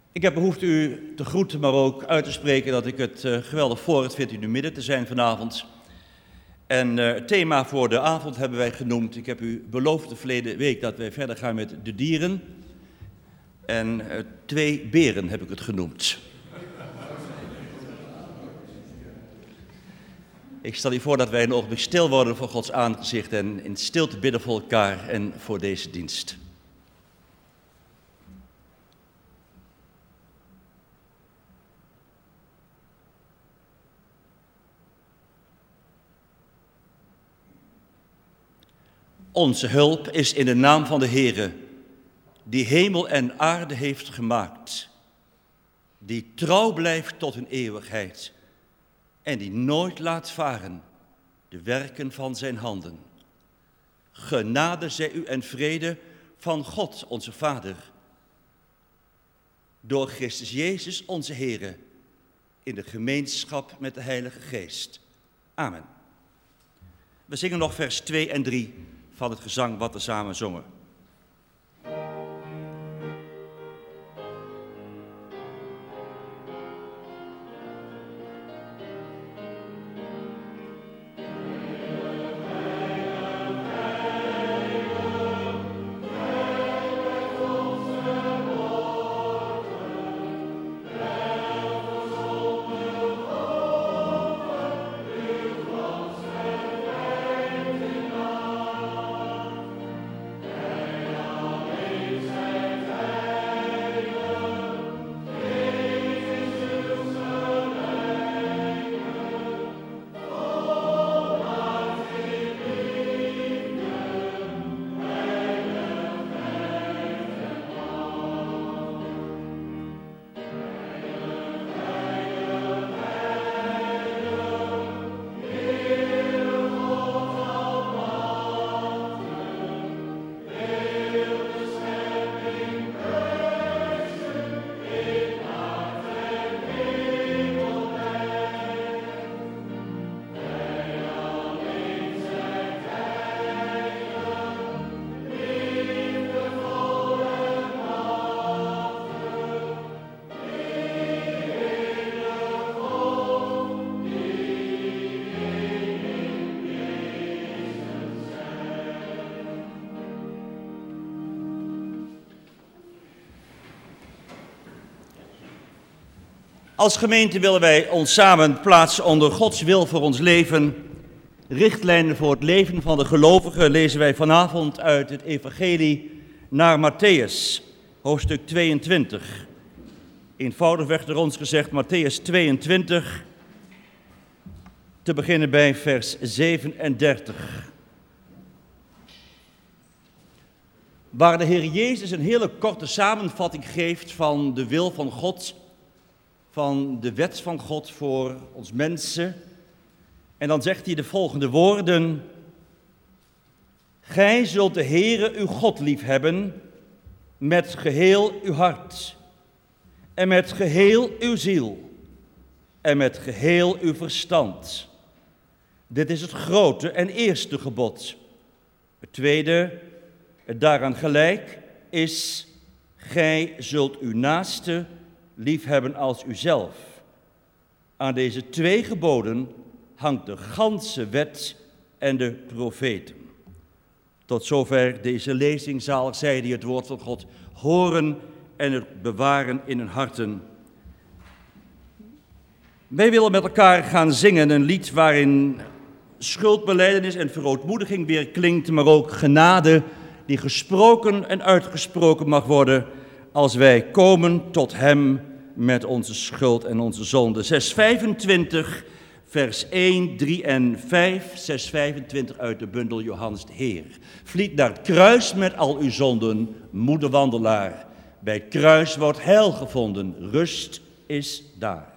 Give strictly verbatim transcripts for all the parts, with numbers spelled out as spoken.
Ik heb behoefte u te groeten, maar ook uit te spreken dat ik het uh, geweldig voorrecht vind in uw midden te zijn vanavond. En uh, het thema voor de avond hebben wij genoemd. Ik heb u beloofd de verleden week dat wij verder gaan met de dieren. En uh, twee beren heb ik het genoemd. Ik stel u voor dat wij een ogenblik stil worden voor Gods aangezicht en in stilte bidden voor elkaar en voor deze dienst. Onze hulp is in de naam van de Heere, die hemel en aarde heeft gemaakt, die trouw blijft tot een eeuwigheid en die nooit laat varen de werken van zijn handen. Genade zij u en vrede van God, onze Vader, door Christus Jezus, onze Heere, in de gemeenschap met de Heilige Geest. Amen. We zingen nog vers twee en drie van het gezang wat we samen zongen. Als gemeente willen wij ons samen plaatsen onder Gods wil voor ons leven. Richtlijnen voor het leven van de gelovigen lezen wij vanavond uit het evangelie naar Matthäus, hoofdstuk tweeëntwintig. Eenvoudig werd er ons gezegd, Matthäus tweeëntwintig, te beginnen bij vers zevenendertig. Waar de Heer Jezus een hele korte samenvatting geeft van de wil van God, van de wet van God voor ons mensen. En dan zegt hij de volgende woorden: Gij zult de Heere uw God liefhebben met geheel uw hart en met geheel uw ziel en met geheel uw verstand. Dit is het grote en eerste gebod. Het tweede, het daaraan gelijk, is: Gij zult uw naaste liefhebben als uzelf. Aan deze twee geboden hangt de ganse wet en de profeten. Tot zover deze lezing. Zalig zij die het woord van God horen en het bewaren in hun harten. Wij willen met elkaar gaan zingen een lied waarin schuldbelijdenis en verootmoediging weer klinkt, maar ook genade die gesproken en uitgesproken mag worden als wij komen tot hem met onze schuld en onze zonde. zeshonderdvijfentwintig, vers één, drie en vijf. zeshonderdvijfentwintig uit de bundel Johannes de Heer. Vliet naar het kruis met al uw zonden, moede wandelaar. Bij het kruis wordt heil gevonden, rust is daar.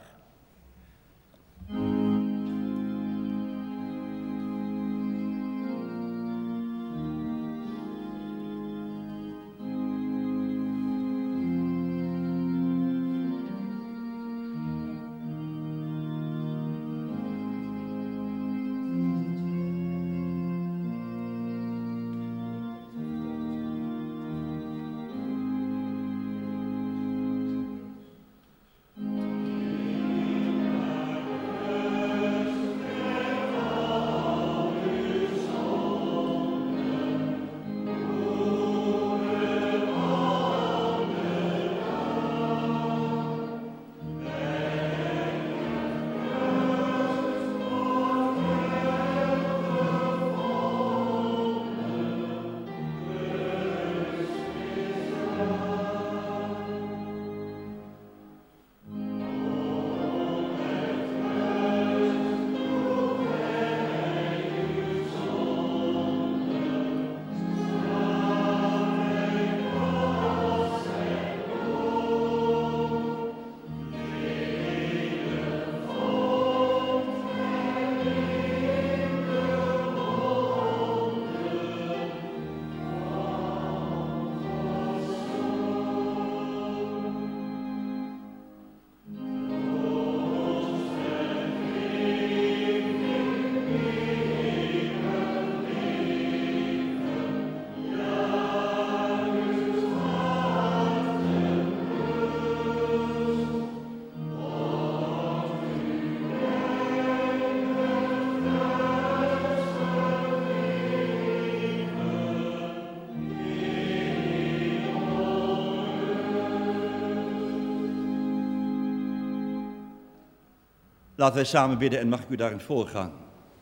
Laten wij samen bidden en mag ik u daarin voorgaan.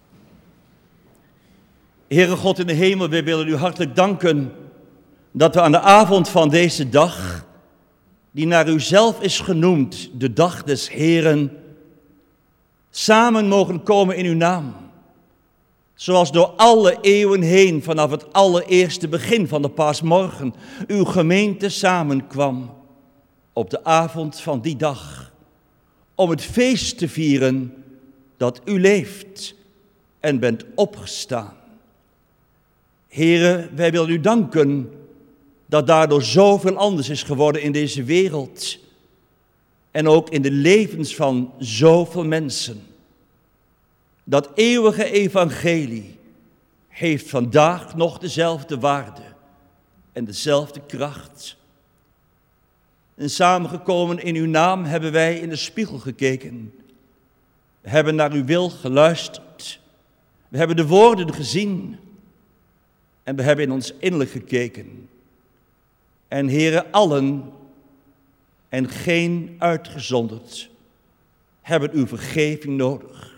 Heere God in de hemel, wij willen u hartelijk danken dat we aan de avond van deze dag, die naar u zelf is genoemd, de dag des Heeren, samen mogen komen in uw naam. Zoals door alle eeuwen heen, vanaf het allereerste begin van de paasmorgen, uw gemeente samenkwam op de avond van die dag, om het feest te vieren dat u leeft en bent opgestaan. Heere, wij willen u danken dat daardoor zoveel anders is geworden in deze wereld en ook in de levens van zoveel mensen. Dat eeuwige evangelie heeft vandaag nog dezelfde waarde en dezelfde kracht. En samengekomen in uw naam hebben wij in de spiegel gekeken. We hebben naar uw wil geluisterd. We hebben de woorden gezien. En we hebben in ons innerlijk gekeken. En Heere, allen en geen uitgezonderd hebben uw vergeving nodig.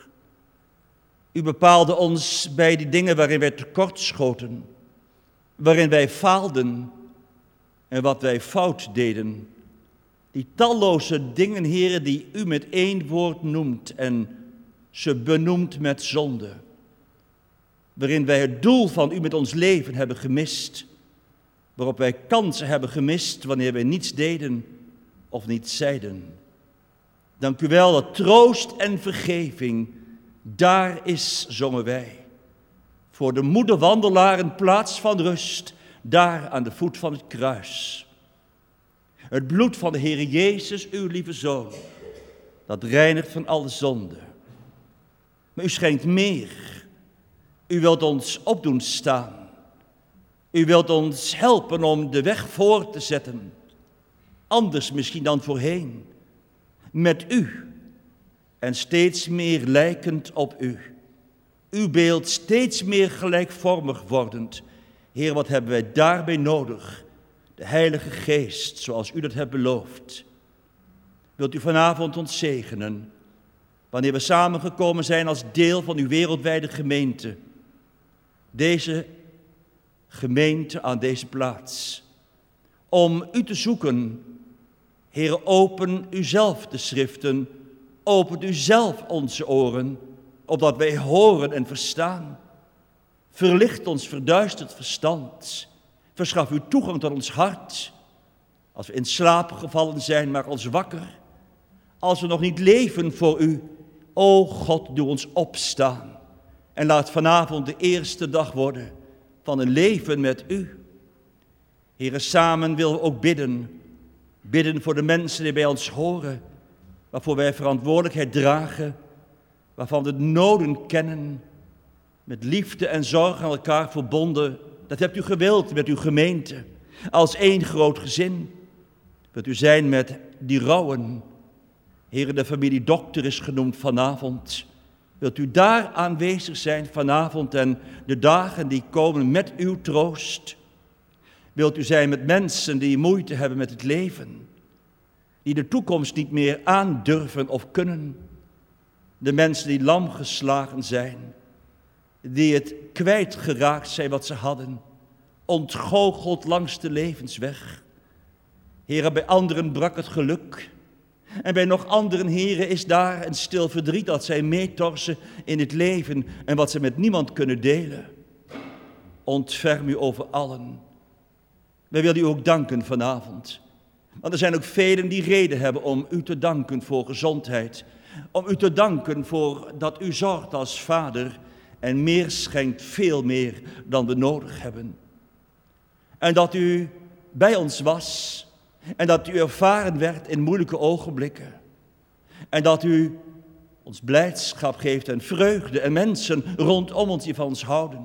U bepaalde ons bij die dingen waarin wij tekortschoten, waarin wij faalden en wat wij fout deden. Die talloze dingen, Heere, die u met één woord noemt en ze benoemt met zonde. Waarin wij het doel van u met ons leven hebben gemist. Waarop wij kansen hebben gemist wanneer wij niets deden of niets zeiden. Dank u wel dat troost en vergeving daar is, zongen wij. Voor de moede wandelaar een plaats van rust, daar aan de voet van het kruis. Het bloed van de Heere Jezus, uw lieve Zoon, dat reinigt van alle zonde. Maar u schenkt meer. U wilt ons opdoen staan. U wilt ons helpen om de weg voor te zetten. Anders misschien dan voorheen. Met u. En steeds meer lijkend op u. Uw beeld steeds meer gelijkvormig wordend. Heer, wat hebben wij daarbij nodig? De Heilige Geest, zoals u dat hebt beloofd. Wilt u vanavond ons zegenen, wanneer we samengekomen zijn als deel van uw wereldwijde gemeente. Deze gemeente aan deze plaats. Om u te zoeken, Heer, open u zelf de schriften, open u zelf onze oren, opdat wij horen en verstaan. Verlicht ons verduisterd verstand. Verschaf u toegang tot ons hart. Als we in slaap gevallen zijn, maak ons wakker. Als we nog niet leven voor u, o God, doe ons opstaan. En laat vanavond de eerste dag worden van een leven met u. Heere, samen willen we ook bidden. Bidden voor de mensen die bij ons horen, waarvoor wij verantwoordelijkheid dragen, waarvan we de noden kennen, met liefde en zorg aan elkaar verbonden. Dat hebt u gewild met uw gemeente, als één groot gezin. Wilt u zijn met die rouwen. Heere, de familie Dokter is genoemd vanavond. Wilt u daar aanwezig zijn vanavond en de dagen die komen met uw troost? Wilt u zijn met mensen die moeite hebben met het leven, die de toekomst niet meer aandurven of kunnen? De mensen die lam geslagen zijn, die het kwijtgeraakt zijn wat ze hadden, ontgoocheld langs de levensweg. Heere, bij anderen brak het geluk. En bij nog anderen, Heere, is daar een stil verdriet dat zij meetorsen in het leven en wat ze met niemand kunnen delen. Ontferm u over allen. Wij willen u ook danken vanavond. Want er zijn ook velen die reden hebben om u te danken voor gezondheid. Om u te danken voor dat u zorgt als vader en meer schenkt, veel meer dan we nodig hebben. En dat u bij ons was en dat u ervaren werd in moeilijke ogenblikken. En dat u ons blijdschap geeft en vreugde en mensen rondom ons die van ons houden.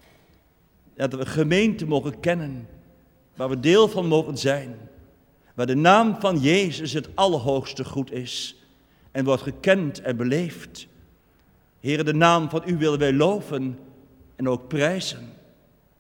Dat we gemeente mogen kennen, waar we deel van mogen zijn. Waar de naam van Jezus het allerhoogste goed is en wordt gekend en beleefd. Heere, de naam van u willen wij loven en ook prijzen.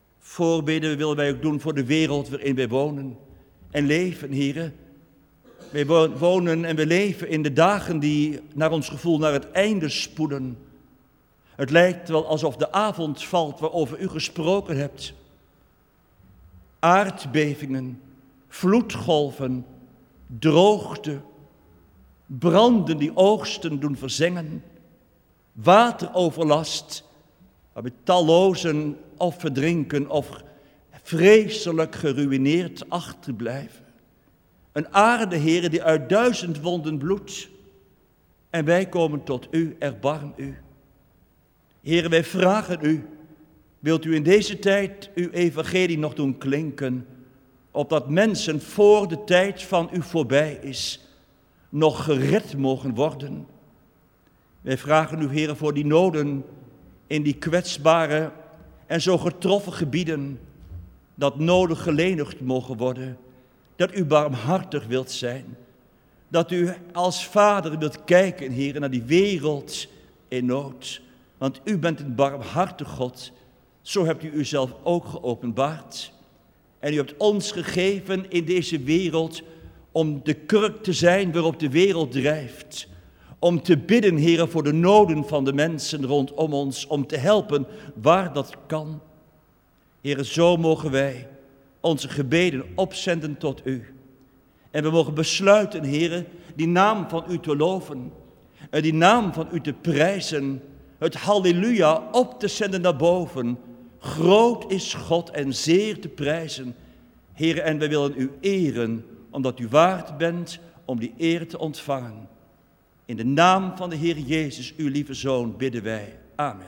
Voorbeden willen wij ook doen voor de wereld waarin wij wonen en leven, Heere. Wij wonen en we leven in de dagen die naar ons gevoel naar het einde spoeden. Het lijkt wel alsof de avond valt waarover u gesproken hebt. Aardbevingen, vloedgolven, droogte, branden die oogsten doen verzengen, wateroverlast, waarbij tallozen of verdrinken of vreselijk geruïneerd achterblijven. Een aarde, Heere, die uit duizend wonden bloedt. En wij komen tot u, erbarm u. Heere, wij vragen u, wilt u in deze tijd uw evangelie nog doen klinken, opdat mensen voor de tijd van u voorbij is, nog gered mogen worden. Wij vragen u, Heere, voor die noden in die kwetsbare en zo getroffen gebieden, dat nodig gelenigd mogen worden, dat u barmhartig wilt zijn, dat u als vader wilt kijken, Heere, naar die wereld in nood, want u bent een barmhartig God, zo hebt u uzelf ook geopenbaard. En u hebt ons gegeven in deze wereld om de kurk te zijn waarop de wereld drijft. Om te bidden, Heere, voor de noden van de mensen rondom ons. Om te helpen waar dat kan. Heere, zo mogen wij onze gebeden opzenden tot u. En we mogen besluiten, Heere, die naam van u te loven. En die naam van u te prijzen. Het halleluja op te zenden naar boven. Groot is God en zeer te prijzen. Heere, en wij willen u eren, omdat u waard bent om die eer te ontvangen. In de naam van de Heer Jezus, uw lieve Zoon, bidden wij. Amen.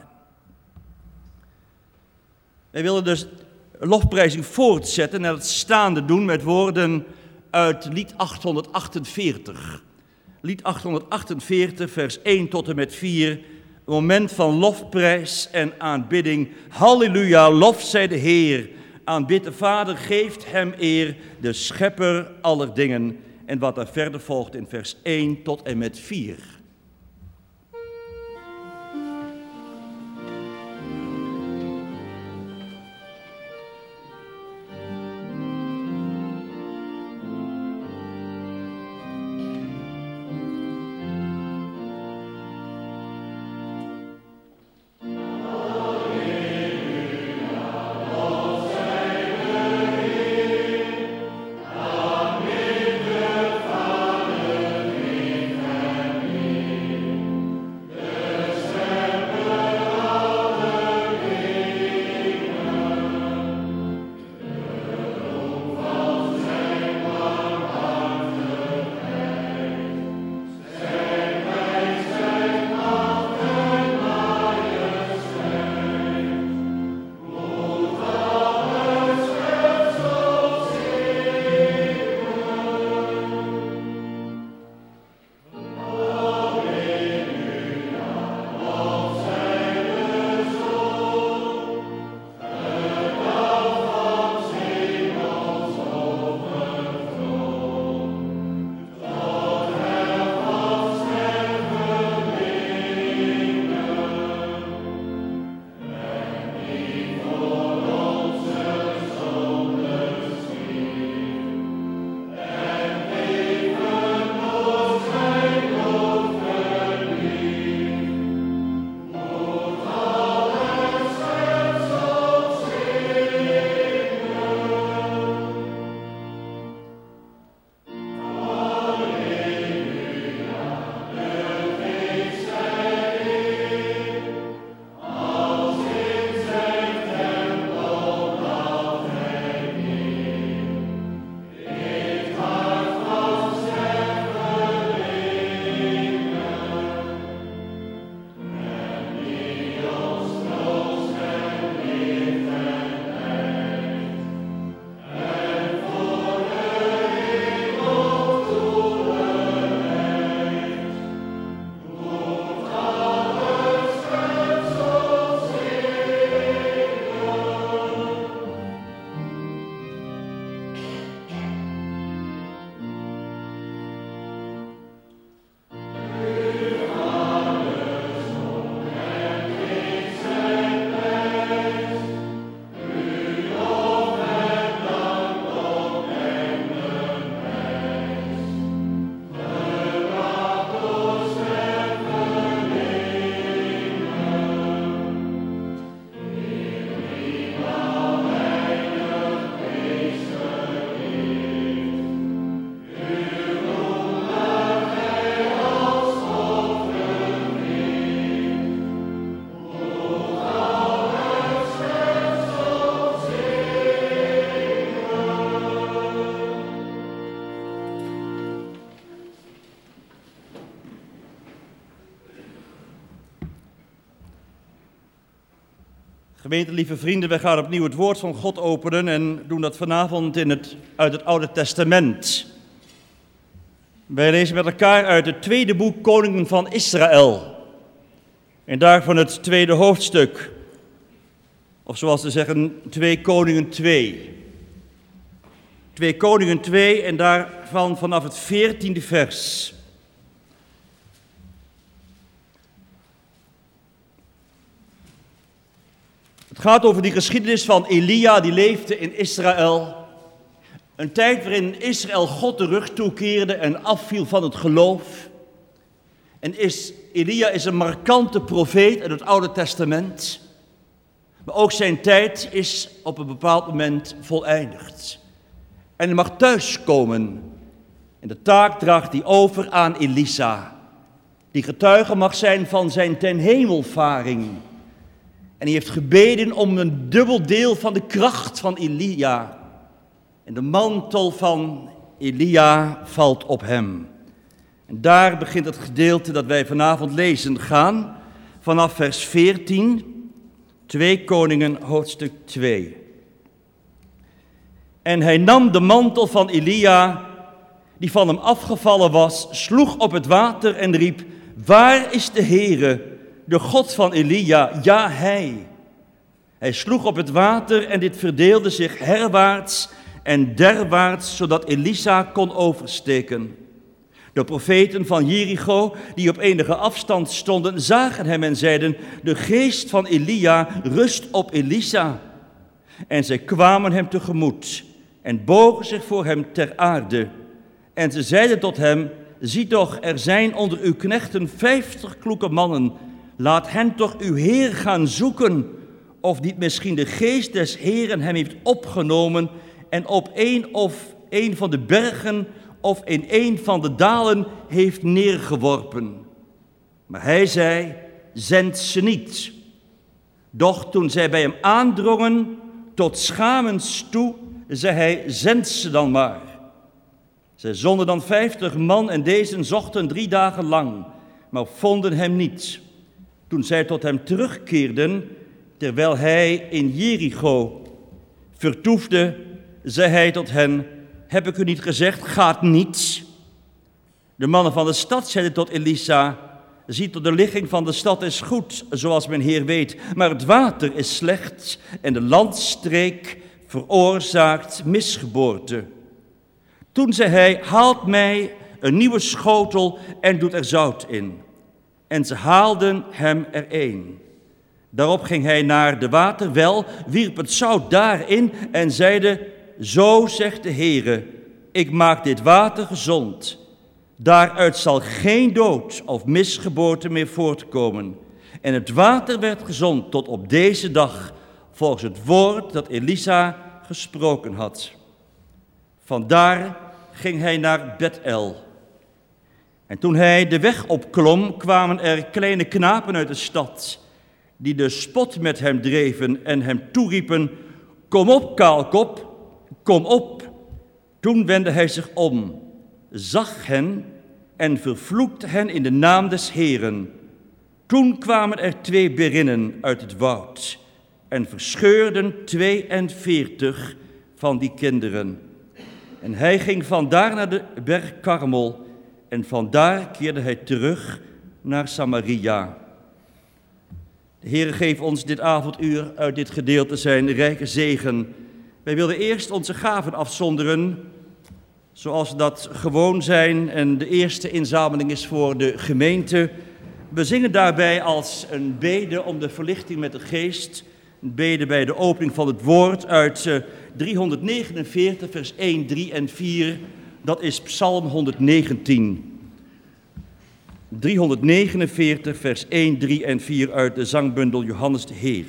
Wij willen dus lofprijzing voortzetten en het staande doen met woorden uit lied achthonderdachtenveertig. Lied achthonderdachtenveertig, vers één tot en met vier. Een moment van lofprijs en aanbidding. Halleluja, lof zij de Heer. Aanbid de Vader, geeft hem eer, de schepper aller dingen. En wat er verder volgt in vers één tot en met vier. Amen. Gemeente, lieve vrienden, wij gaan opnieuw het woord van God openen en doen dat vanavond in het, uit het Oude Testament. Wij lezen met elkaar uit het tweede boek Koningen van Israël. En daarvan het tweede hoofdstuk. Of zoals ze zeggen, twee Koningen twee. twee Koningen twee en daarvan vanaf het veertiende vers. Het gaat over die geschiedenis van Elia, die leefde in Israël. Een tijd waarin Israël God de rug toekeerde en afviel van het geloof. En is, Elia is een markante profeet uit het Oude Testament. Maar ook zijn tijd is op een bepaald moment voleindigd. En hij mag thuiskomen. En de taak draagt hij over aan Elisa. Die getuige mag zijn van zijn ten hemelvaring. En hij heeft gebeden om een dubbel deel van de kracht van Elia. En de mantel van Elia valt op hem. En daar begint het gedeelte dat wij vanavond lezen gaan. Vanaf vers veertien, twee Koningen, hoofdstuk twee. En hij nam de mantel van Elia, die van hem afgevallen was, sloeg op het water en riep: waar is de Heere, de God van Elia? Ja, hij. Hij sloeg op het water en dit verdeelde zich herwaarts en derwaarts, zodat Elisa kon oversteken. De profeten van Jericho, die op enige afstand stonden, zagen hem en zeiden: de geest van Elia rust op Elisa. En zij kwamen hem tegemoet en bogen zich voor hem ter aarde. En ze zeiden tot hem: zie toch, er zijn onder uw knechten vijftig kloeke mannen. Laat hen toch uw Heer gaan zoeken, of niet misschien de geest des Heeren hem heeft opgenomen en op een of een van de bergen of in een van de dalen heeft neergeworpen. Maar hij zei: zend ze niet. Doch toen zij bij hem aandrongen, tot schamens toe, zei hij: zend ze dan maar. Zij zonden dan vijftig man en deze zochten drie dagen lang, maar vonden hem niet. Toen zij tot hem terugkeerden, terwijl hij in Jericho vertoefde, zei hij tot hen: heb ik u niet gezegd, gaat niet? De mannen van de stad zeiden tot Elisa: zie tot de ligging van de stad is goed, zoals mijn Heer weet, maar het water is slecht en de landstreek veroorzaakt misgeboorte. Toen zei hij: haalt mij een nieuwe schotel en doet er zout in. En ze haalden hem er een. Daarop ging hij naar de waterwel, wierp het zout daarin en zeide: zo zegt de Heere, ik maak dit water gezond. Daaruit zal geen dood of misgeboorte meer voortkomen. En het water werd gezond tot op deze dag, volgens het woord dat Elisa gesproken had. Vandaar ging hij naar Bethel. En toen hij de weg opklom, kwamen er kleine knapen uit de stad, die de spot met hem dreven en hem toeriepen: kom op, kaalkop, kom op. Toen wendde hij zich om, zag hen en vervloekte hen in de naam des Heeren. Toen kwamen er twee berinnen uit het woud en verscheurden tweeënveertig van die kinderen. En hij ging vandaar naar de berg Karmel en vandaar keerde hij terug naar Samaria. De Heere geeft ons dit avonduur uit dit gedeelte zijn rijke zegen. Wij wilden eerst onze gaven afzonderen, zoals dat gewoon zijn. En de eerste inzameling is voor de gemeente. We zingen daarbij als een bede om de verlichting met de geest. Een bede bij de opening van het woord uit driehonderdnegenenveertig, vers een, drie en vier. Dat is Psalm honderdnegentien. driehonderdnegenenveertig, vers een, drie en vier uit de zangbundel Johannes de Heer.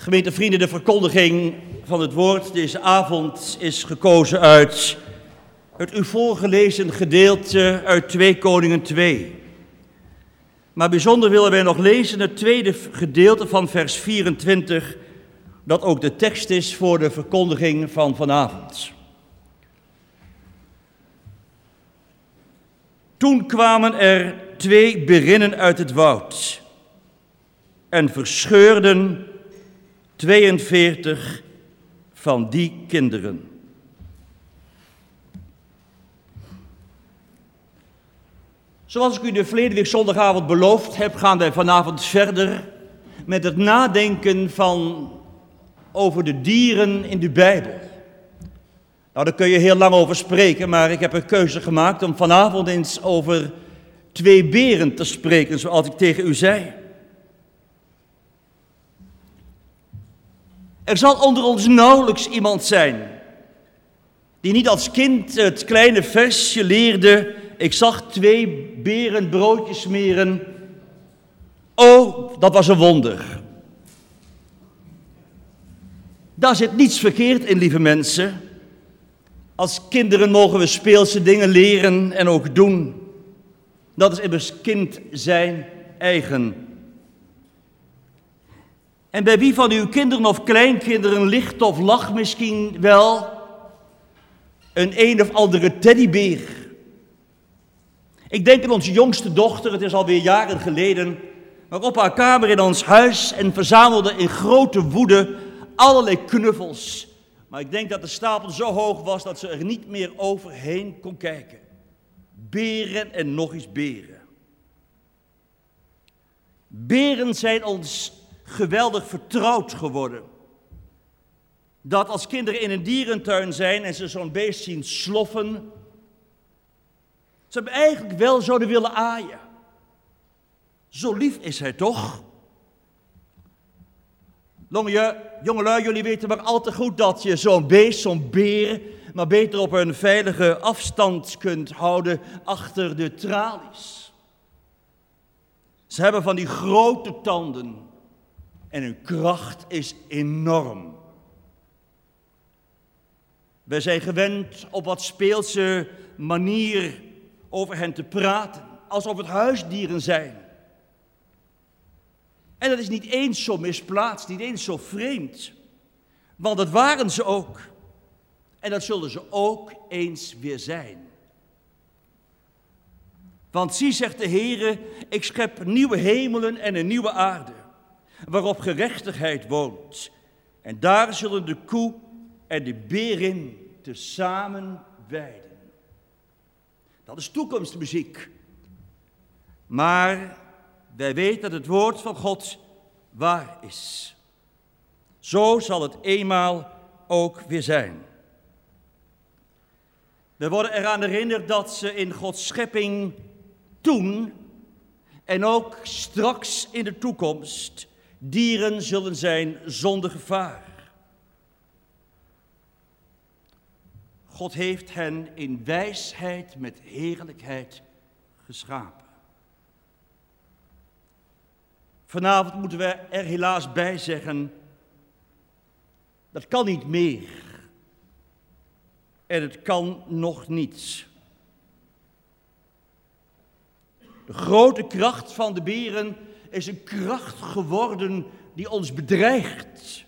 Gemeente vrienden, de verkondiging van het woord deze avond is gekozen uit het u voorgelezen gedeelte uit twee Koningen twee. Maar bijzonder willen wij nog lezen het tweede gedeelte van vers vierentwintig, dat ook de tekst is voor de verkondiging van vanavond. Toen kwamen er twee berinnen uit het woud en verscheurden tweeënveertig van die kinderen. Zoals ik u de verleden week zondagavond beloofd heb, gaan wij vanavond verder met het nadenken van over de dieren in de Bijbel. Nou, daar kun je heel lang over spreken, maar ik heb een keuze gemaakt om vanavond eens over twee beren te spreken, zoals ik tegen u zei. Er zal onder ons nauwelijks iemand zijn die niet als kind het kleine versje leerde: ik zag twee beren broodjes smeren. Oh, dat was een wonder. Daar zit niets verkeerd in, lieve mensen. Als kinderen mogen we speelse dingen leren en ook doen. Dat is immers kind zijn eigen. En bij wie van uw kinderen of kleinkinderen ligt of lag misschien wel een een of andere teddybeer? Ik denk aan onze jongste dochter, het is alweer jaren geleden, maar op haar kamer in ons huis en verzamelde in grote woede allerlei knuffels. Maar ik denk dat de stapel zo hoog was dat ze er niet meer overheen kon kijken. Beren en nog eens beren. Beren zijn ons geweldig vertrouwd geworden. Dat als kinderen in een dierentuin zijn en ze zo'n beest zien sloffen, ze hem eigenlijk wel zouden willen aaien. Zo lief is hij toch? Jongelui, jullie weten maar al te goed dat je zo'n beest, zo'n beer, maar beter op een veilige afstand kunt houden achter de tralies. Ze hebben van die grote tanden en hun kracht is enorm. Wij zijn gewend op wat speelse manier over hen te praten, alsof het huisdieren zijn. En dat is niet eens zo misplaatst, niet eens zo vreemd, want dat waren ze ook. En dat zullen ze ook eens weer zijn. Want zie, zegt de Heere, ik schep nieuwe hemelen en een nieuwe aarde, waarop gerechtigheid woont. En daar zullen de koe en de berin tezamen weiden. Dat is toekomstmuziek. Maar wij weten dat het woord van God waar is. Zo zal het eenmaal ook weer zijn. We worden eraan herinnerd dat ze in Gods schepping toen en ook straks in de toekomst dieren zullen zijn zonder gevaar. God heeft hen in wijsheid met heerlijkheid geschapen. Vanavond moeten we er helaas bij zeggen, dat kan niet meer. En het kan nog niet. De grote kracht van de beren is een kracht geworden die ons bedreigt.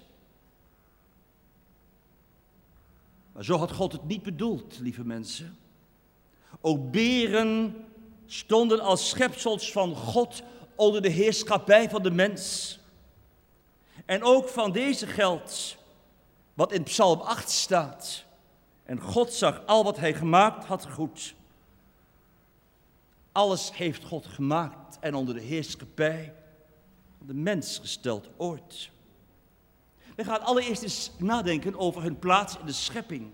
Maar zo had God het niet bedoeld, lieve mensen. Ook beren stonden als schepsels van God onder de heerschappij van de mens. En ook van deze geldt wat in Psalm acht staat. En God zag al wat hij gemaakt had goed. Alles heeft God gemaakt en onder de heerschappij van de mens gesteld ooit. We gaan allereerst eens nadenken over hun plaats in de schepping.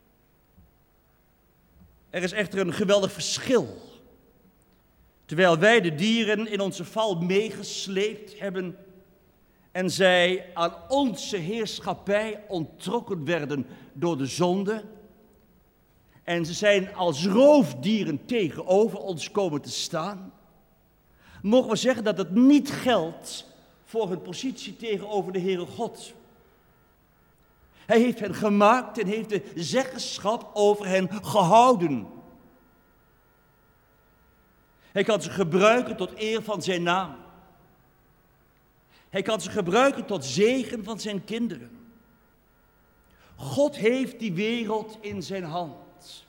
Er is echter een geweldig verschil. Terwijl wij de dieren in onze val meegesleept hebben en zij aan onze heerschappij onttrokken werden door de zonde, en ze zijn als roofdieren tegenover ons komen te staan, mogen we zeggen dat het niet geldt voor hun positie tegenover de Heere God. Hij heeft hen gemaakt en heeft de zeggenschap over hen gehouden. Hij kan ze gebruiken tot eer van zijn naam. Hij kan ze gebruiken tot zegen van zijn kinderen. God heeft die wereld in zijn hand.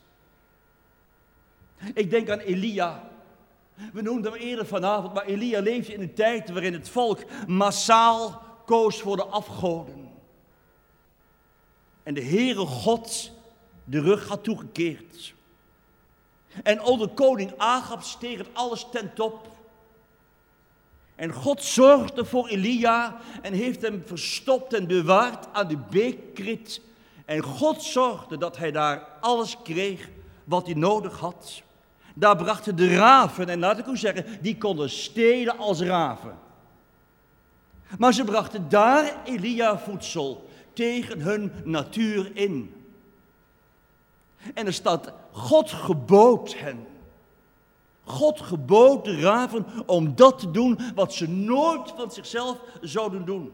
Ik denk aan Elia. We noemden hem eerder vanavond, maar Elia leefde in een tijd waarin het volk massaal koos voor de afgoden. En de Heere God de rug had toegekeerd. En onder koning Agab steeg het alles ten top. En God zorgde voor Elia en heeft hem verstopt en bewaard aan de beek Krit. En God zorgde dat hij daar alles kreeg wat hij nodig had. Daar brachten de raven, en laat ik u zeggen, die konden stelen als raven. Maar ze brachten daar Elia voedsel tegen hun natuur in. En er staat, God gebood hen. God gebood de raven om dat te doen wat ze nooit van zichzelf zouden doen.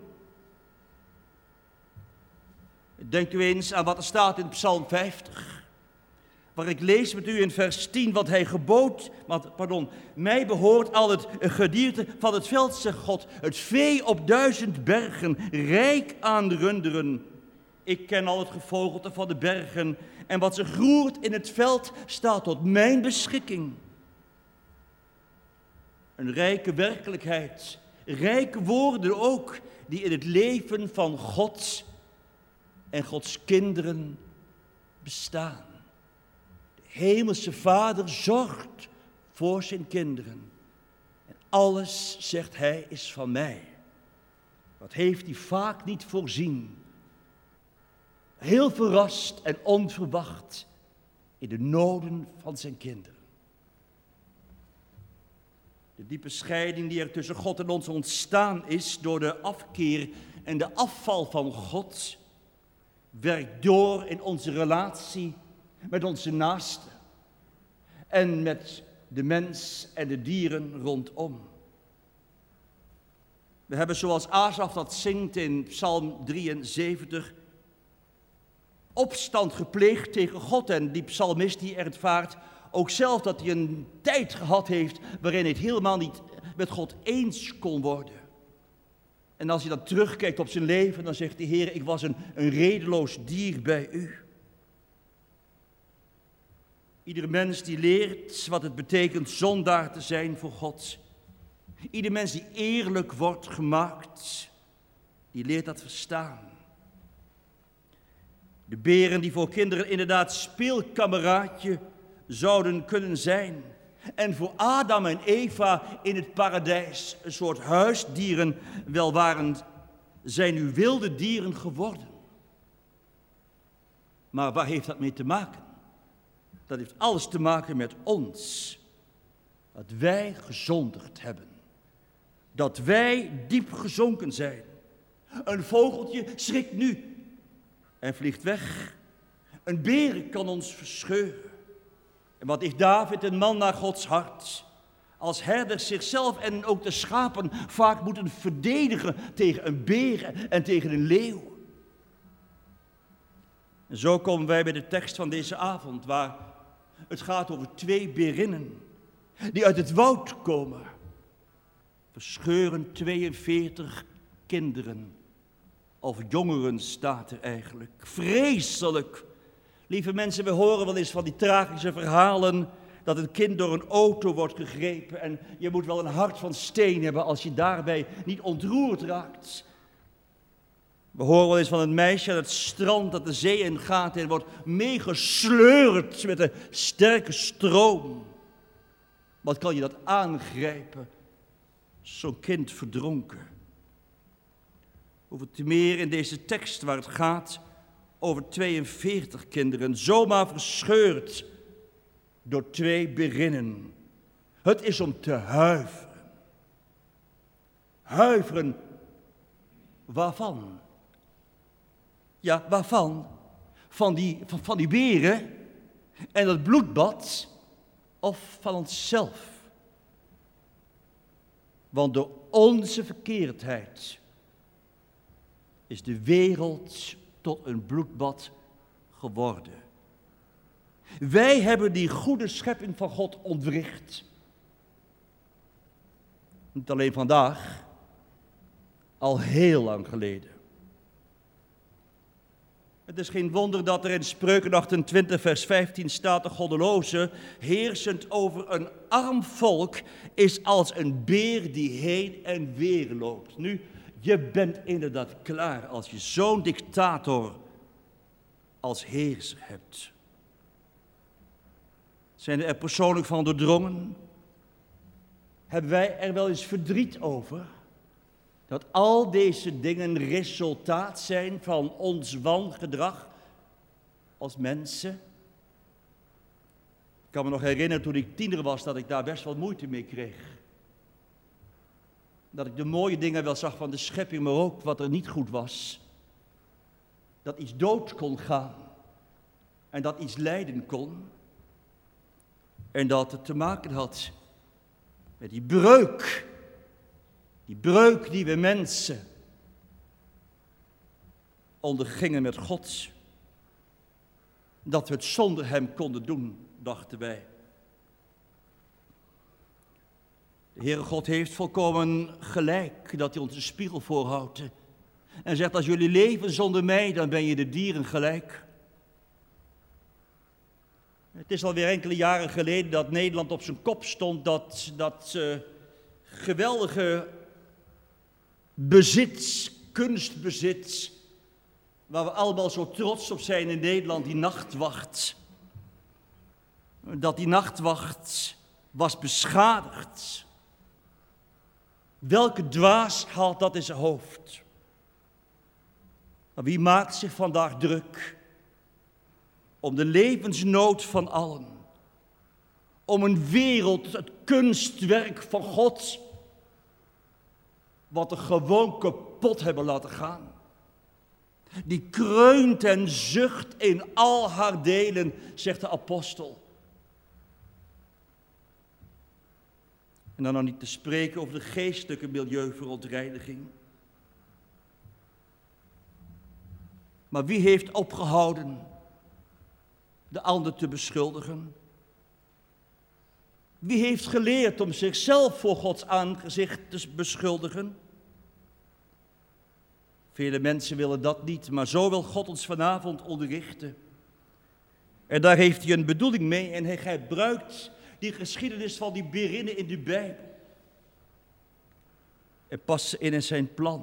Denk u eens aan wat er staat in Psalm vijftig. Waar ik lees met u in vers tien, wat hij gebood, want, pardon, mij behoort al het gedierte van het veld, zegt God, het vee op duizend bergen, rijk aan runderen. Ik ken al het gevogelte van de bergen en wat ze groert in het veld staat tot mijn beschikking. Een rijke werkelijkheid, rijke woorden ook, die in het leven van God en Gods kinderen bestaan. De hemelse Vader zorgt voor zijn kinderen. En alles, zegt hij, is van mij. Dat heeft hij vaak niet voorzien. Heel verrast en onverwacht in de noden van zijn kinderen. De diepe scheiding die er tussen God en ons ontstaan is door de afkeer en de afval van God, werkt door in onze relatie met onze naasten en met de mens en de dieren rondom. We hebben, zoals Asaf dat zingt in Psalm drieënzeventig, opstand gepleegd tegen God. En die psalmist die ervaart ook zelf dat hij een tijd gehad heeft waarin hij het helemaal niet met God eens kon worden. En als hij dan terugkijkt op zijn leven, dan zegt de Heer, ik was een, een redeloos dier bij u. Iedere mens die leert wat het betekent zondaar te zijn voor God. Ieder mens die eerlijk wordt gemaakt, die leert dat verstaan. De beren die voor kinderen inderdaad speelkameraadje zouden kunnen zijn. En voor Adam en Eva in het paradijs een soort huisdieren wel waren, zijn nu wilde dieren geworden. Maar waar heeft dat mee te maken? Dat heeft alles te maken met ons. Dat wij gezondigd hebben. Dat wij diep gezonken zijn. Een vogeltje schrikt nu en vliegt weg. Een beer kan ons verscheuren. En wat is David, een man naar Gods hart? Als herders zichzelf en ook de schapen vaak moeten verdedigen tegen een beer en tegen een leeuw. En zo komen wij bij de tekst van deze avond, waar het gaat over twee berinnen die uit het woud komen. Verscheuren tweeënveertig kinderen, of jongeren staat er eigenlijk. Vreselijk. Lieve mensen, we horen wel eens van die tragische verhalen dat een kind door een auto wordt gegrepen en je moet wel een hart van steen hebben als je daarbij niet ontroerd raakt. We horen wel eens van een meisje aan het strand dat de zee in gaat en wordt meegesleurd met een sterke stroom. Wat kan je dat aangrijpen? Zo'n kind verdronken. Hoeveel te meer in deze tekst waar het gaat over tweeënveertig kinderen, zomaar verscheurd door twee berinnen. Het is om te huiveren. Huiveren waarvan? Ja, waarvan? Van die, van, van die beren en dat bloedbad of van onszelf? Want door onze verkeerdheid is de wereld tot een bloedbad geworden. Wij hebben die goede schepping van God ontwricht. Niet alleen vandaag, al heel lang geleden. Het is geen wonder dat er in Spreuken achtentwintig vers vijftien staat: de goddeloze, heersend over een arm volk, is als een beer die heen en weer loopt. Nu, je bent inderdaad klaar als je zo'n dictator als heerser hebt. Zijn er persoonlijk van doordrongen? Hebben wij er wel eens verdriet over? Dat al deze dingen resultaat zijn van ons wangedrag als mensen? Ik kan me nog herinneren toen ik tiener was dat ik daar best wel moeite mee kreeg. Dat ik de mooie dingen wel zag van de schepping, maar ook wat er niet goed was. Dat iets dood kon gaan en dat iets lijden kon. En dat het te maken had met die breuk. Die breuk die we mensen ondergingen met God. Dat we het zonder hem konden doen, dachten wij. De Heere God heeft volkomen gelijk dat hij ons een spiegel voorhoudt. En zegt: als jullie leven zonder mij, dan ben je de dieren gelijk. Het is alweer enkele jaren geleden dat Nederland op zijn kop stond, dat, dat uh, geweldige bezit, kunstbezit, waar we allemaal zo trots op zijn in Nederland, die nachtwacht. Dat die nachtwacht was beschadigd. Welke dwaas haalt dat in zijn hoofd? Maar wie maakt zich vandaag druk om de levensnood van allen, om een wereld, het kunstwerk van God, wat er gewoon kapot hebben laten gaan. Die kreunt en zucht in al haar delen, zegt de apostel. En dan nog niet te spreken over de geestelijke milieuverontreiniging. Maar wie heeft opgehouden de ander te beschuldigen? Wie heeft geleerd om zichzelf voor Gods aangezicht te beschuldigen? Vele mensen willen dat niet, maar zo wil God ons vanavond onderrichten. En daar heeft hij een bedoeling mee en hij gebruikt die geschiedenis van die berinnen in de Bijbel. En past ze in in zijn plan.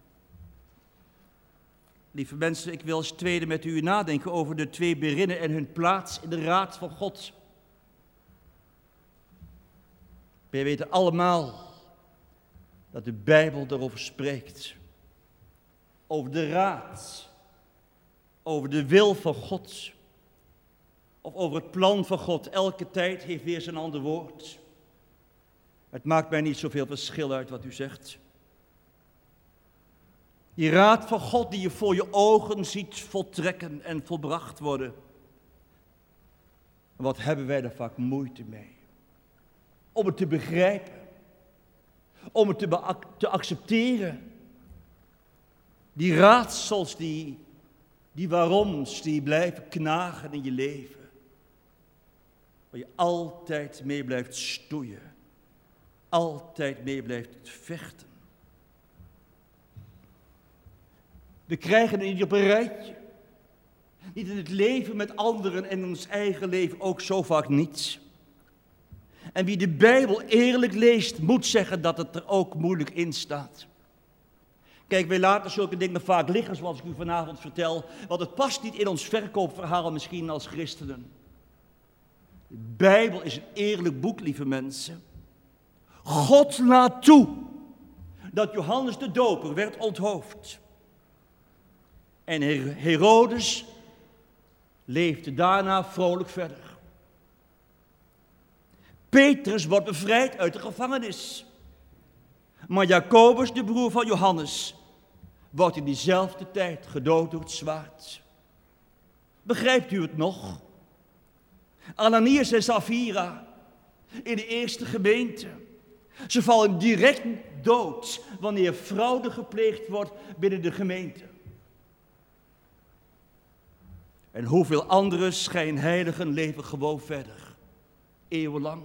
Lieve mensen, ik wil als tweede met u nadenken over de twee berinnen en hun plaats in de raad van God. Wij weten allemaal dat de Bijbel daarover spreekt. Over de raad, over de wil van God, of over het plan van God. Elke tijd heeft weer zijn ander woord. Het maakt mij niet zoveel verschil uit wat u zegt. Die raad van God die je voor je ogen ziet voltrekken en volbracht worden. Wat hebben wij er vaak moeite mee? Om het te begrijpen. Om het te, be- te accepteren. Die raadsels, die, die waaroms, die blijven knagen in je leven. Waar je altijd mee blijft stoeien. Altijd mee blijft vechten. We krijgen het niet op een rijtje. Niet in het leven met anderen en in ons eigen leven ook zo vaak niet. En wie de Bijbel eerlijk leest, moet zeggen dat het er ook moeilijk in staat. Kijk, wij laten zulke dingen vaak liggen, zoals ik u vanavond vertel, want het past niet in ons verkoopverhaal misschien als christenen. De Bijbel is een eerlijk boek, lieve mensen. God laat toe dat Johannes de Doper werd onthoofd. En Herodes leefde daarna vrolijk verder. Petrus wordt bevrijd uit de gevangenis. Maar Jacobus, de broer van Johannes, wordt in diezelfde tijd gedood door het zwaard. Begrijpt u het nog? Ananias en Safira in de eerste gemeente. Ze vallen direct dood wanneer fraude gepleegd wordt binnen de gemeente. En hoeveel andere schijnheiligen leven gewoon verder, eeuwenlang.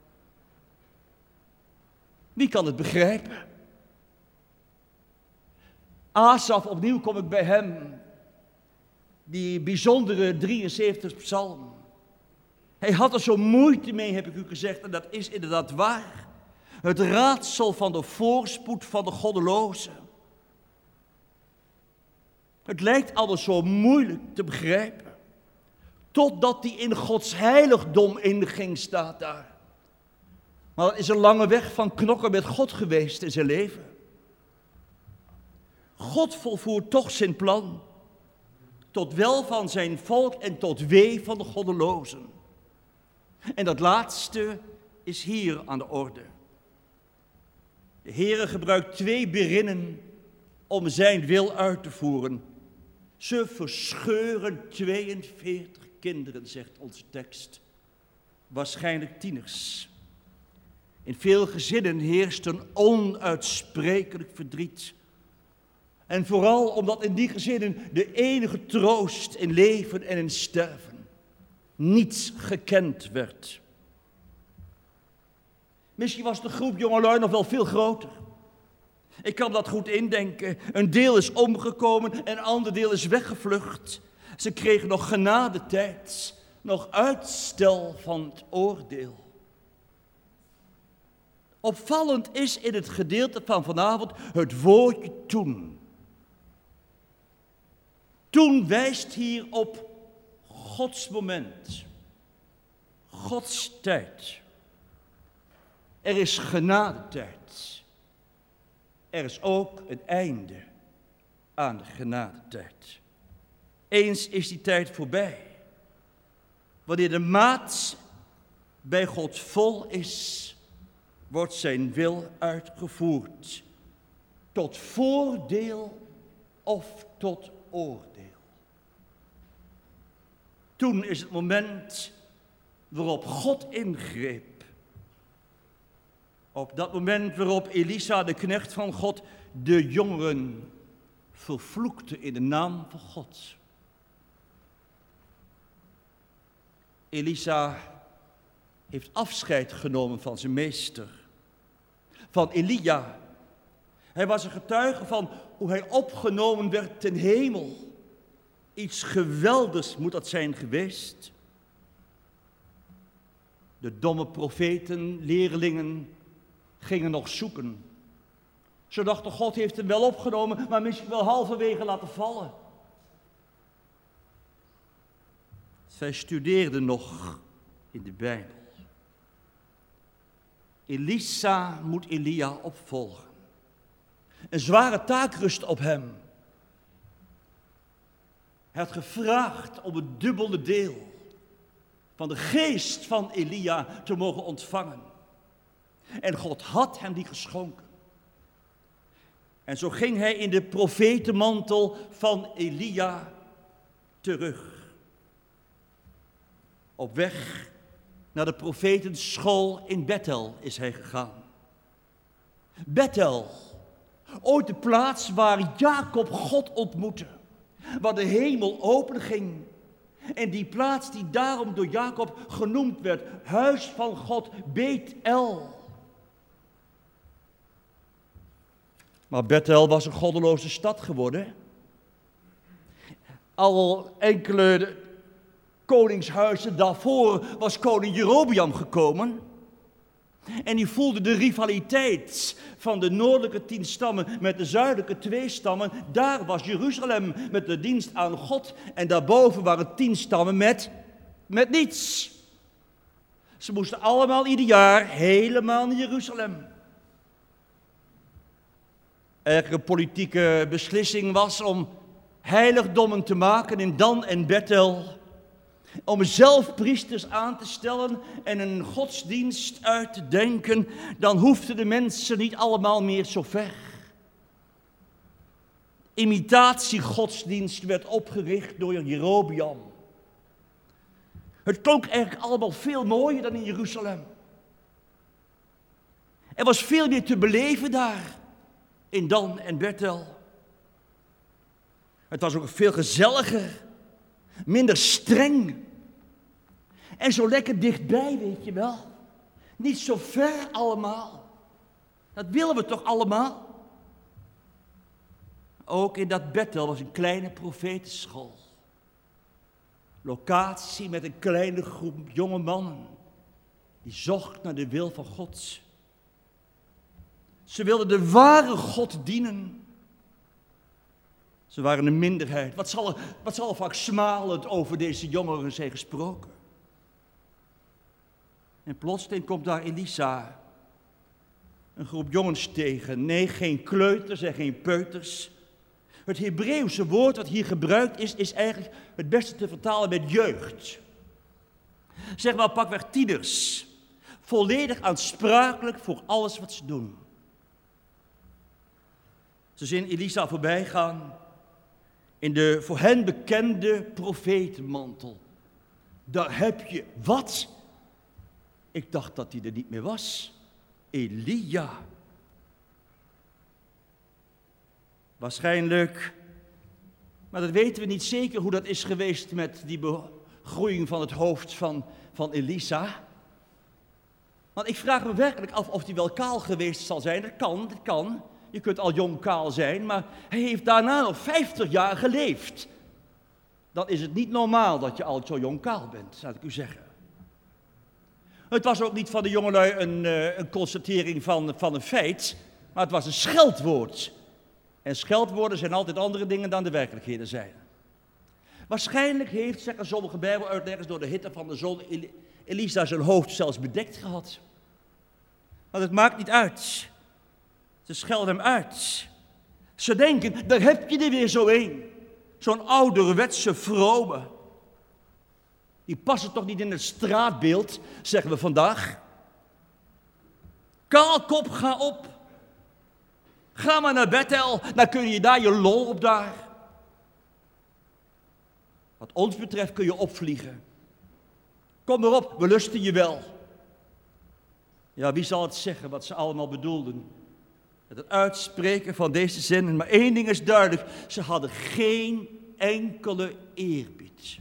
Wie kan het begrijpen? Asaf, opnieuw kom ik bij hem, die bijzondere drieënzeventigste psalm. Hij had er zo moeite mee, heb ik u gezegd, en dat is inderdaad waar. Het raadsel van de voorspoed van de goddelozen. Het lijkt alles zo moeilijk te begrijpen. Totdat hij in Gods heiligdom inging, staat daar. Maar dat is een lange weg van knokken met God geweest in zijn leven. God volvoert toch zijn plan. Tot wel van zijn volk en tot wee van de goddelozen. En dat laatste is hier aan de orde. De Heere gebruikt twee berinnen om zijn wil uit te voeren. Ze verscheuren tweeënveertig kinderen, zegt onze tekst. Waarschijnlijk tieners. In veel gezinnen heerst een onuitsprekelijk verdriet. En vooral omdat in die gezinnen de enige troost in leven en in sterven niets gekend werd. Misschien was de groep jongelui nog wel veel groter. Ik kan dat goed indenken. Een deel is omgekomen en een ander deel is weggevlucht. Ze kregen nog genadetijd, nog uitstel van het oordeel. Opvallend is in het gedeelte van vanavond het woordje toen. Toen wijst hier op Gods moment, Gods tijd. Er is genadetijd. Er is ook een einde aan de genadetijd. Eens is die tijd voorbij. Wanneer de maat bij God vol is, wordt zijn wil uitgevoerd. Tot voordeel of tot oordeel. Toen is het moment waarop God ingreep. Op dat moment waarop Elisa, de knecht van God, de jongeren vervloekte in de naam van God. Elisa heeft afscheid genomen van zijn meester, van Elia. Hij was een getuige van hoe hij opgenomen werd ten hemel. Iets geweldigs moet dat zijn geweest. De domme profeten, leerlingen, gingen nog zoeken. Ze dachten, God heeft hem wel opgenomen, maar misschien wel halverwege laten vallen. Zij studeerden nog in de Bijbel. Elisa moet Elia opvolgen. Een zware taak rust op hem. Hij had gevraagd om het dubbele deel van de geest van Elia te mogen ontvangen. En God had hem die geschonken. En zo ging hij in de profetenmantel van Elia terug. Op weg naar de profetenschool in Bethel is hij gegaan. Bethel, ooit de plaats waar Jacob God ontmoette. Waar de hemel openging. En die plaats die daarom door Jacob genoemd werd. Huis van God, Bethel. Maar Bethel was een goddeloze stad geworden. Al enkele koningshuizen daarvoor was koning Jerobeam gekomen. En die voelde de rivaliteit van de noordelijke tien stammen met de zuidelijke twee stammen. Daar was Jeruzalem met de dienst aan God. En daarboven waren tien stammen met, met niets. Ze moesten allemaal ieder jaar helemaal naar Jeruzalem. Er een politieke beslissing was om heiligdommen te maken in Dan en Bethel. Om zelf priesters aan te stellen en een godsdienst uit te denken, dan hoefden de mensen niet allemaal meer zo ver. Imitatiegodsdienst werd opgericht door Jerobeam. Het klonk eigenlijk allemaal veel mooier dan in Jeruzalem. Er was veel meer te beleven daar, in Dan en Bethel. Het was ook veel gezelliger, minder streng. En zo lekker dichtbij, weet je wel. Niet zo ver allemaal. Dat willen we toch allemaal? Ook in dat Bethel was een kleine profetenschool. Locatie met een kleine groep jonge mannen. Die zocht naar de wil van God. Ze wilden de ware God dienen. Ze waren een minderheid. Wat zal er, wat zal er vaak smalend over deze jongeren zijn gesproken? En plotseling komt daar Elisa, een groep jongens tegen. Nee, geen kleuters en geen peuters. Het Hebreeuwse woord wat hier gebruikt is, is eigenlijk het beste te vertalen met jeugd. Zeg maar pakweg tieners. Volledig aansprakelijk voor alles wat ze doen. Ze zien Elisa voorbij gaan in de voor hen bekende profetenmantel. Daar heb je wat? Ik dacht dat hij er niet meer was. Elia. Waarschijnlijk, maar dat weten we niet zeker hoe dat is geweest met die begroeiing van het hoofd van, van Elisa. Want ik vraag me werkelijk af of hij wel kaal geweest zal zijn. Dat kan, dat kan. Je kunt al jong kaal zijn, maar hij heeft daarna nog vijftig jaar geleefd. Dan is het niet normaal dat je al zo jong kaal bent, laat ik u zeggen. Het was ook niet van de jongelui een, uh, een constatering van, van een feit, maar het was een scheldwoord. En scheldwoorden zijn altijd andere dingen dan de werkelijkheden zijn. Waarschijnlijk heeft, zeggen sommige bijbeluitleggers, door de hitte van de zon Elisa zijn hoofd zelfs bedekt gehad. Maar het maakt niet uit. Ze schelden hem uit. Ze denken, daar heb je er weer zo een. Zo'n ouderwetse vrome. Die passen toch niet in het straatbeeld, zeggen we vandaag. Kaalkop, ga op. Ga maar naar Bethel, dan kun je daar je lol op daar. Wat ons betreft kun je opvliegen. Kom erop, we lusten je wel. Ja, wie zal het zeggen wat ze allemaal bedoelden? Met het uitspreken van deze zinnen. Maar één ding is duidelijk, ze hadden geen enkele eerbied.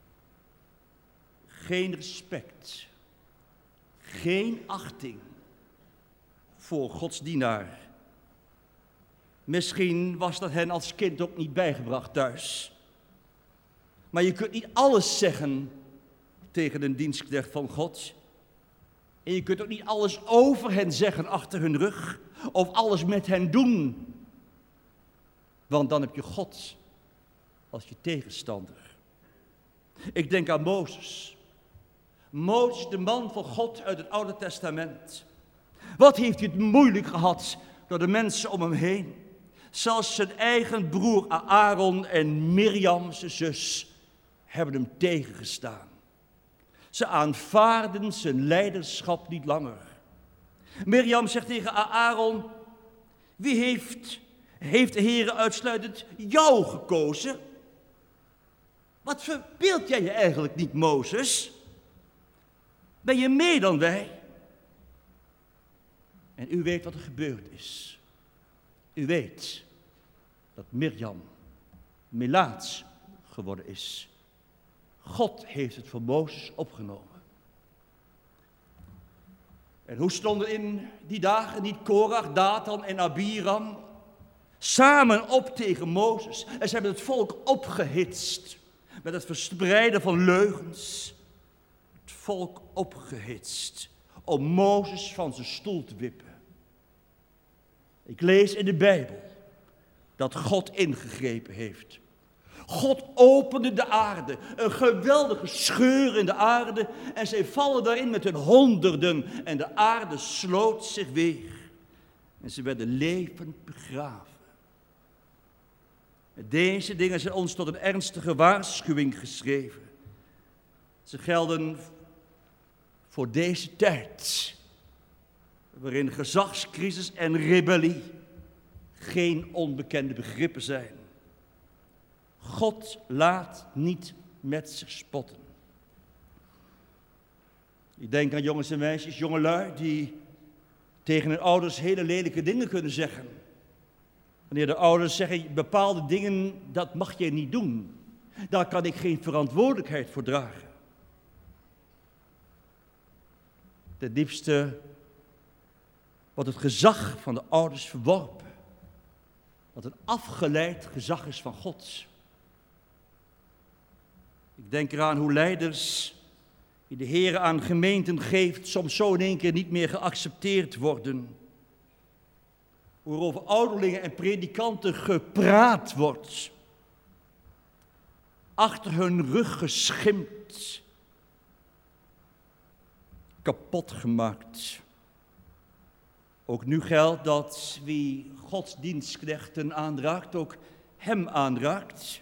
Geen respect. Geen achting voor Gods dienaar. Misschien was dat hen als kind ook niet bijgebracht thuis. Maar je kunt niet alles zeggen tegen een dienstknecht van God. En je kunt ook niet alles over hen zeggen achter hun rug. Of alles met hen doen. Want dan heb je God als je tegenstander. Ik denk aan Mozes. Mozes, de man van God uit het Oude Testament. Wat heeft hij het moeilijk gehad door de mensen om hem heen. Zelfs zijn eigen broer Aaron en Mirjam, zijn zus, hebben hem tegengestaan. Ze aanvaarden zijn leiderschap niet langer. Mirjam zegt tegen Aaron, wie heeft, heeft de Heere uitsluitend jou gekozen? Wat verbeeld jij je eigenlijk niet, Mozes? Ben je meer dan wij? En u weet wat er gebeurd is. U weet dat Mirjam melaats geworden is. God heeft het voor Mozes opgenomen. En hoe stonden in die dagen niet Korach, Datan en Abiram samen op tegen Mozes? En ze hebben het volk opgehitst met het verspreiden van leugens. Het volk opgehitst om Mozes van zijn stoel te wippen. Ik lees in de Bijbel dat God ingegrepen heeft. God opende de aarde, een geweldige scheur in de aarde en zij vallen daarin met hun honderden en de aarde sloot zich weer. En ze werden levend begraven. Deze dingen zijn ons tot een ernstige waarschuwing geschreven. Ze gelden voor deze tijd, waarin gezagscrisis en rebellie geen onbekende begrippen zijn. God laat niet met zich spotten. Ik denk aan jongens en meisjes, jongelui, die tegen hun ouders hele lelijke dingen kunnen zeggen. Wanneer de ouders zeggen, bepaalde dingen, dat mag je niet doen. Daar kan ik geen verantwoordelijkheid voor dragen. Ten diepste wordt het gezag van de ouders verworpen. Dat een afgeleid gezag is van God. Ik denk eraan hoe leiders die de Heer aan gemeenten geeft, soms zo in één keer niet meer geaccepteerd worden. Hoe er over ouderlingen en predikanten gepraat wordt. Achter hun rug geschimpt. Kapot gemaakt. Ook nu geldt dat wie godsdienstknechten aanraakt, ook hem aanraakt.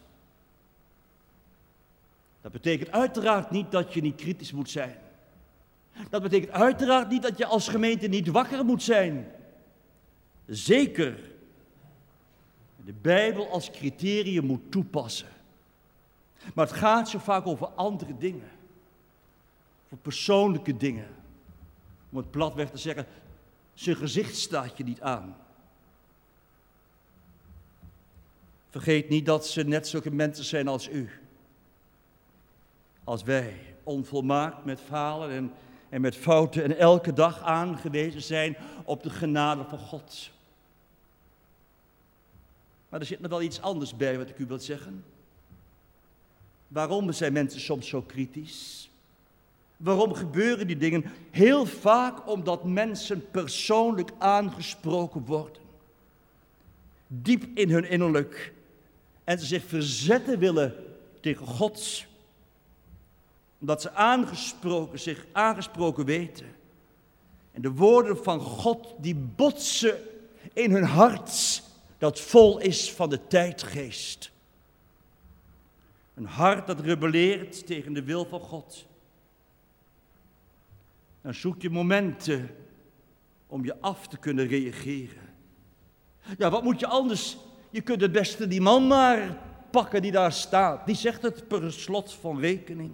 Dat betekent uiteraard niet dat je niet kritisch moet zijn. Dat betekent uiteraard niet dat je als gemeente niet wakker moet zijn. Zeker de Bijbel als criterium moet toepassen. Maar het gaat zo vaak over andere dingen. Over persoonlijke dingen. Om het platweg te zeggen, zijn gezicht staat je niet aan. Vergeet niet dat ze net zulke mensen zijn als u. Als wij, onvolmaakt met falen en, en met fouten en elke dag aangewezen zijn op de genade van God. Maar er zit nog wel iets anders bij wat ik u wil zeggen. Waarom zijn mensen soms zo kritisch? Waarom gebeuren die dingen? Heel vaak omdat mensen persoonlijk aangesproken worden. Diep in hun innerlijk. En ze zich verzetten willen tegen God. Omdat ze aangesproken, zich aangesproken weten. En de woorden van God die botsen in hun hart. Dat vol is van de tijdgeest. Een hart dat rebelleert tegen de wil van God. Dan zoek je momenten om je af te kunnen reageren. Ja, wat moet je anders? Je kunt het beste die man maar pakken die daar staat. Die zegt het per slot van rekening.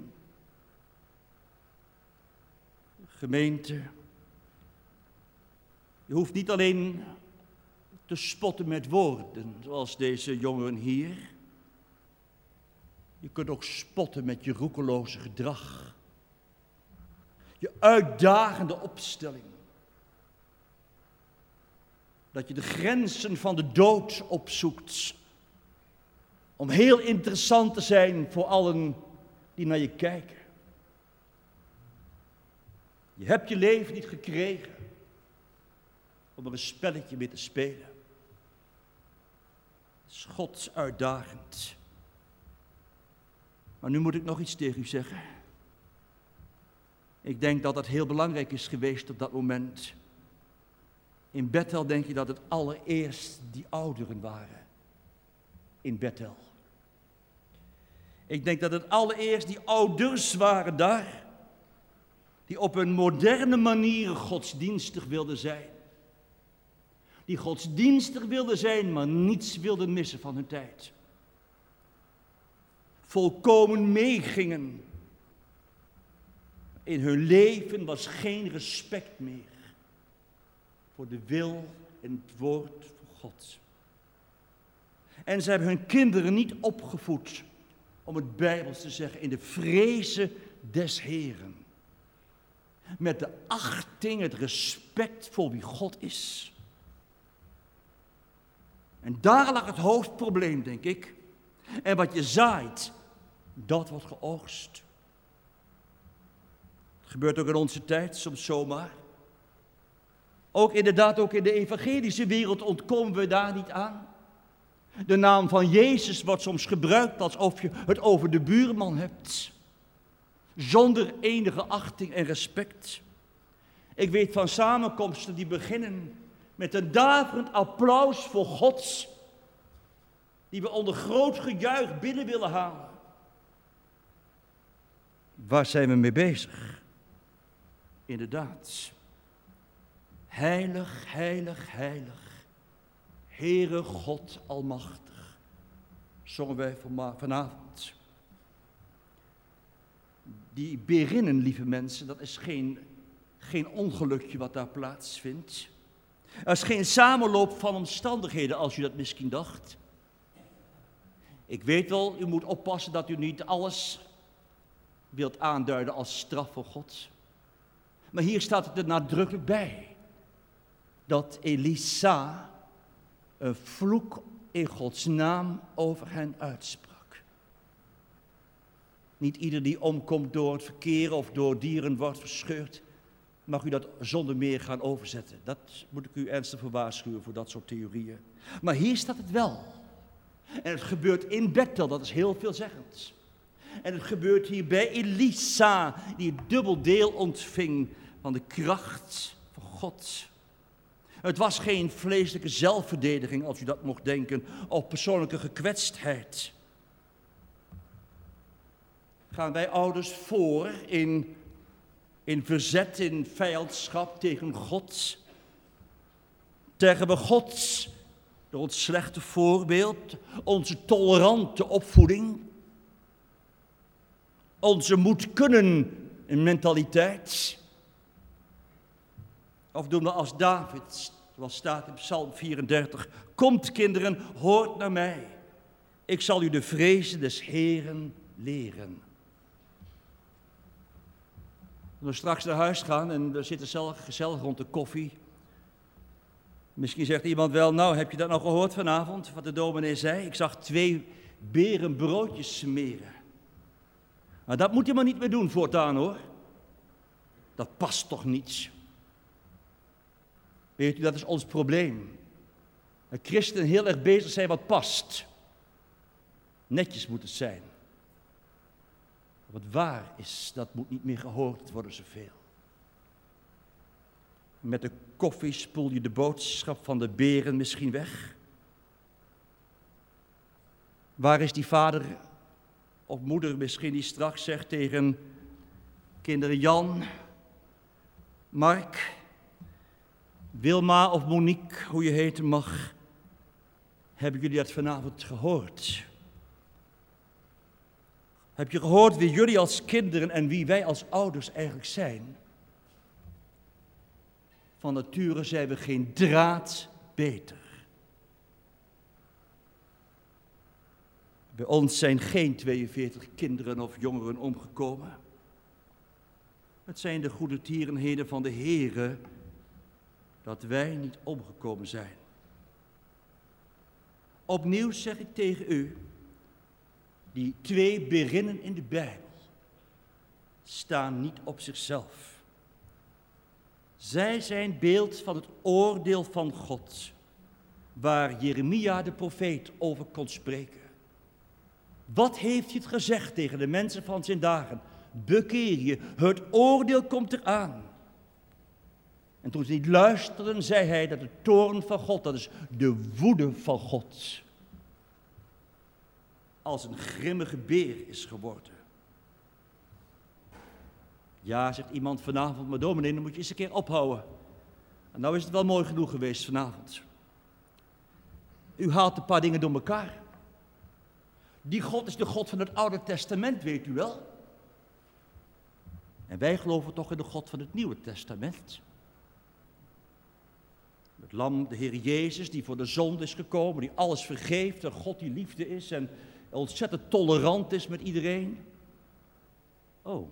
Gemeente, je hoeft niet alleen te spotten met woorden, zoals deze jongeren hier. Je kunt ook spotten met je roekeloze gedrag. Je uitdagende opstelling. Dat je de grenzen van de dood opzoekt. Om heel interessant te zijn voor allen die naar je kijken. Je hebt je leven niet gekregen om er een spelletje mee te spelen. Het is Gods uitdagend. Maar nu moet ik nog iets tegen u zeggen. Ik denk dat dat heel belangrijk is geweest op dat moment. In Bethel denk je dat het allereerst die ouderen waren. In Bethel. Ik denk dat het allereerst die ouders waren daar. Die op een moderne manier godsdienstig wilden zijn. Die godsdienstig wilden zijn, maar niets wilden missen van hun tijd. Volkomen meegingen. In hun leven was geen respect meer voor de wil en het woord van God. En ze hebben hun kinderen niet opgevoed, om het Bijbels te zeggen, in de vrezen des Heeren. Met de achting, het respect voor wie God is. En daar lag het hoofdprobleem, denk ik. En wat je zaait, dat wordt geoogst. Het gebeurt ook in onze tijd, soms zomaar. Ook inderdaad, ook in de evangelische wereld ontkomen we daar niet aan. De naam van Jezus wordt soms gebruikt alsof je het over de buurman hebt. Zonder enige achting en respect. Ik weet van samenkomsten die beginnen met een daverend applaus voor God. Die we onder groot gejuich binnen willen halen. Waar zijn we mee bezig? Inderdaad. Heilig, heilig, heilig. Heere God Almachtig. Zongen wij vanavond. Die berinnen, lieve mensen, dat is geen, geen ongelukje wat daar plaatsvindt. Er is geen samenloop van omstandigheden als u dat misschien dacht. Ik weet wel, u moet oppassen dat u niet alles wilt aanduiden als straf voor God. Maar hier staat het er nadrukkelijk bij dat Elisa een vloek in Gods naam over hen uitsprak. Niet ieder die omkomt door het verkeer of door dieren wordt verscheurd, mag u dat zonder meer gaan overzetten. Dat moet ik u ernstig voor waarschuwen voor dat soort theorieën. Maar hier staat het wel. En het gebeurt in Bethel, dat is heel veelzeggend. En het gebeurt hier bij Elisa, die het dubbel deel ontving van de kracht van God. Het was geen vleeselijke zelfverdediging, als u dat mocht denken, of persoonlijke gekwetstheid. Gaan wij ouders voor in, in verzet, in vijandschap tegen God? Tergen we God door ons slechte voorbeeld, onze tolerante opvoeding, onze moet kunnen mentaliteit? Of doen we als David, zoals staat in Psalm vierendertig, komt kinderen, hoort naar mij. Ik zal u de vrezen des Heeren leren. We gaan straks naar huis gaan en we zitten zelf gezellig rond de koffie. Misschien zegt iemand wel, nou heb je dat nou gehoord vanavond, wat de dominee zei? Ik zag twee beren broodjes smeren. Maar dat moet je maar niet meer doen voortaan hoor. Dat past toch niet. Weet u, dat is ons probleem. Dat christenen heel erg bezig zijn wat past. Netjes moet het zijn. Wat waar is, dat moet niet meer gehoord worden zoveel. Met de koffie spoel je de boodschap van de beren misschien weg. Waar is die vader of moeder misschien die straks zegt tegen kinderen Jan, Mark, Wilma of Monique, hoe je heten mag, hebben jullie dat vanavond gehoord? Heb je gehoord wie jullie als kinderen en wie wij als ouders eigenlijk zijn? Van nature zijn we geen draad beter. Bij ons zijn geen tweeënveertig kinderen of jongeren omgekomen. Het zijn de goede tierenheden van de Heere dat wij niet omgekomen zijn. Opnieuw zeg ik tegen u, die twee berinnen in de Bijbel staan niet op zichzelf. Zij zijn beeld van het oordeel van God, waar Jeremia de profeet over kon spreken. Wat heeft hij het gezegd tegen de mensen van zijn dagen? Bekeer je, het oordeel komt eraan. En toen ze niet luisterden, zei hij dat de toorn van God, dat is de woede van God, als een grimmige beer is geworden. Ja, zegt iemand vanavond, maar dominee, dan moet je eens een keer ophouden. En nou is het wel mooi genoeg geweest vanavond. U haalt een paar dingen door elkaar. Die God is de God van het Oude Testament, weet u wel. En wij geloven toch in de God van het Nieuwe Testament. Het lam, de Heer Jezus, die voor de zonde is gekomen, die alles vergeeft, en God die liefde is en ontzettend tolerant is met iedereen. Oh.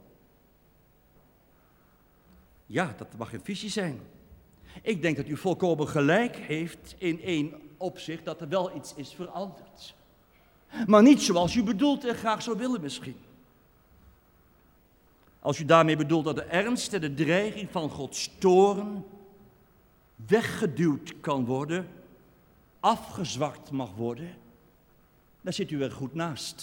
Ja, dat mag een visie zijn. Ik denk dat u volkomen gelijk heeft in één opzicht, dat er wel iets is veranderd. Maar niet zoals u bedoelt en graag zou willen misschien. Als u daarmee bedoelt dat de ernst en de dreiging van Gods toorn weggeduwd kan worden, afgezwakt mag worden, dan zit u er goed naast.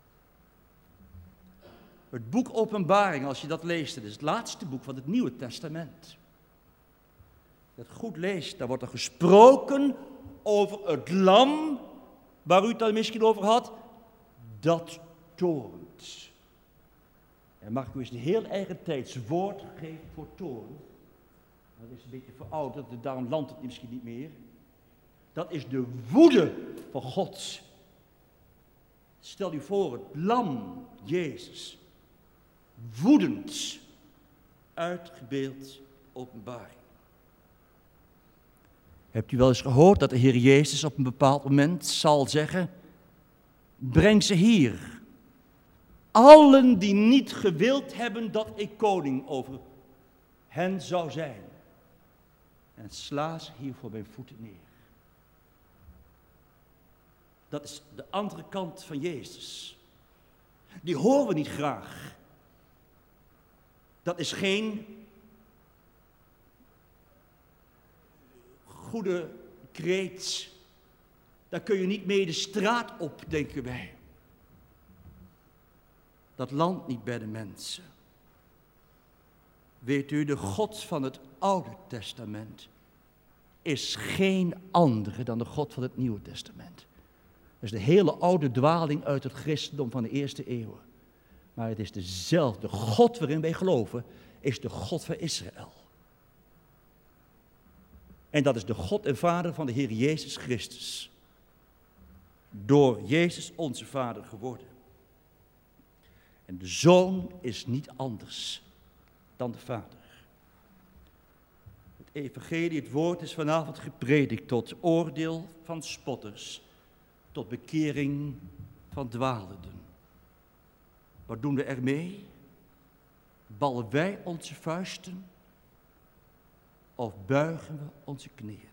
Het boek Openbaring, als je dat leest, dat is het laatste boek van het Nieuwe Testament. Dat goed leest, daar wordt er gesproken over het lam, waar u het dan misschien over had, dat toornt. En mag ik u eens een heel eigen tijds woord geven voor toorn? Dat is een beetje verouderd, daarom landt het misschien niet meer. Dat is de woede van God. Stel u voor, het lam, Jezus, woedend, uitgebeeld openbaring. Hebt u wel eens gehoord dat de Heer Jezus op een bepaald moment zal zeggen: breng ze hier. Allen die niet gewild hebben dat ik koning over hen zou zijn. En sla ze hier voor mijn voeten neer. Dat is de andere kant van Jezus. Die horen we niet graag. Dat is geen goede kreet. Daar kun je niet mee de straat op, denken wij. Dat landt niet bij de mensen. Weet u, de God van het Oude Testament is geen andere dan de God van het Nieuwe Testament. Dat is de hele oude dwaling uit het christendom van de eerste eeuwen. Maar het is dezelfde God waarin wij geloven, is de God van Israël. En dat is de God en Vader van de Heer Jezus Christus. Door Jezus onze Vader geworden. En de Zoon is niet anders dan de Vader. Het evangelie, het woord is vanavond gepredikt tot oordeel van spotters, tot bekering van dwalenden. Wat doen we ermee? Ballen wij onze vuisten of buigen we onze knieën?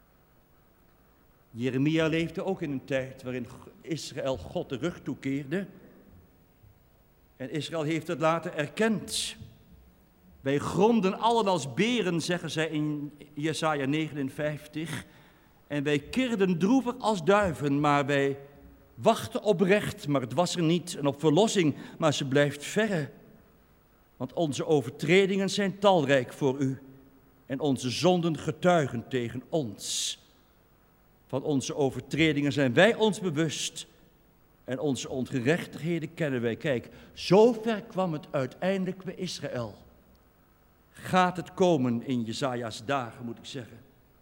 Jeremia leefde ook in een tijd waarin Israël God de rug toekeerde. En Israël heeft het later erkend. Wij gronden allen als beren, zeggen zij in Jesaja negenenvijftig. En wij kirden droevig als duiven, maar wij wachten op recht, maar het was er niet. En op verlossing, maar ze blijft verre. Want onze overtredingen zijn talrijk voor u. En onze zonden getuigen tegen ons. Van onze overtredingen zijn wij ons bewust. En onze ongerechtigheden kennen wij. Kijk, zover kwam het uiteindelijk bij Israël. Gaat het komen in Jesaja's dagen, moet ik zeggen.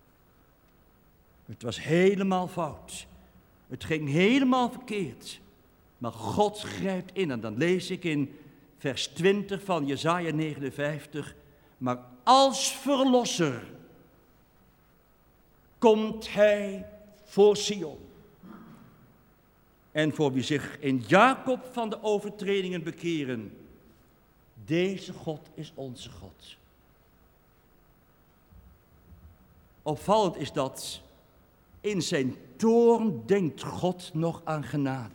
Het was helemaal fout. Het ging helemaal verkeerd. Maar God grijpt in. En dan lees ik in vers twintig van Jesaja negenenvijftig. Maar als verlosser komt hij voor Sion. En voor wie zich in Jacob van de overtredingen bekeren. Deze God is onze God. Opvallend is dat in zijn toorn denkt God nog aan genade.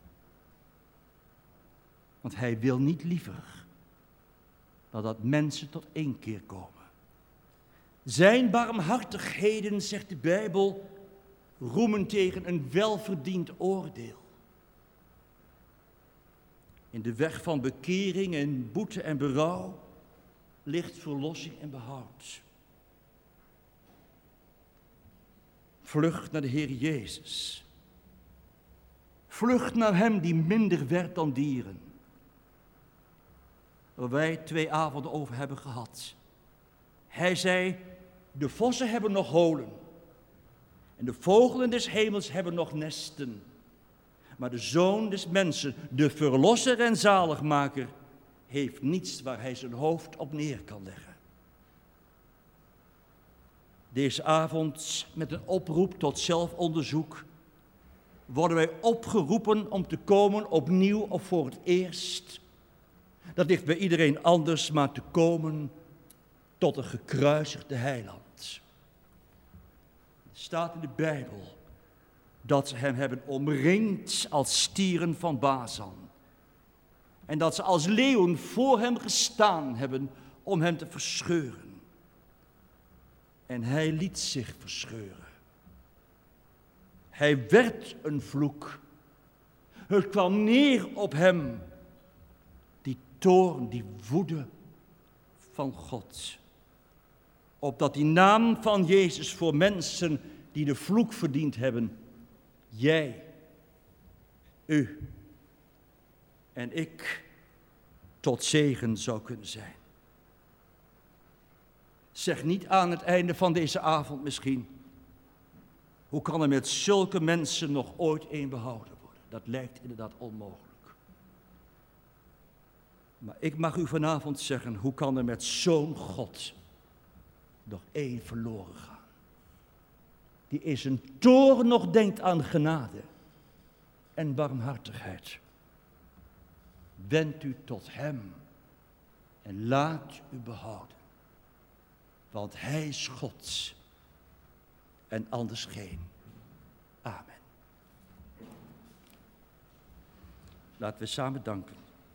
Want hij wil niet liever dan dat mensen tot inkeer komen. Zijn barmhartigheden, zegt de Bijbel, roemen tegen een welverdiend oordeel. In de weg van bekering en boete en berouw ligt verlossing en behoud. Vlucht naar de Heer Jezus. Vlucht naar hem die minder werd dan dieren. Waar wij twee avonden over hebben gehad. Hij zei, de vossen hebben nog holen. En de vogelen des hemels hebben nog nesten. Maar de Zoon des mensen, de verlosser en zaligmaker, heeft niets waar hij zijn hoofd op neer kan leggen. Deze avond met een oproep tot zelfonderzoek worden wij opgeroepen om te komen opnieuw of voor het eerst. Dat ligt bij iedereen anders, maar te komen tot een gekruisigde heiland. Het staat in de Bijbel dat ze hem hebben omringd als stieren van Bazan. En dat ze als leeuwen voor hem gestaan hebben om hem te verscheuren. En hij liet zich verscheuren. Hij werd een vloek. Het kwam neer op hem. Die toorn, die woede van God. Opdat die naam van Jezus voor mensen die de vloek verdiend hebben, jij, u en ik, tot zegen zou kunnen zijn. Zeg niet aan het einde van deze avond misschien, hoe kan er met zulke mensen nog ooit een behouden worden? Dat lijkt inderdaad onmogelijk. Maar ik mag u vanavond zeggen, hoe kan er met zo'n God nog één verloren gaan? die in zijn toorn nog denkt aan genade en barmhartigheid. Wend u tot hem en laat u behouden, want hij is God en anders geen. Amen. Laten we samen danken.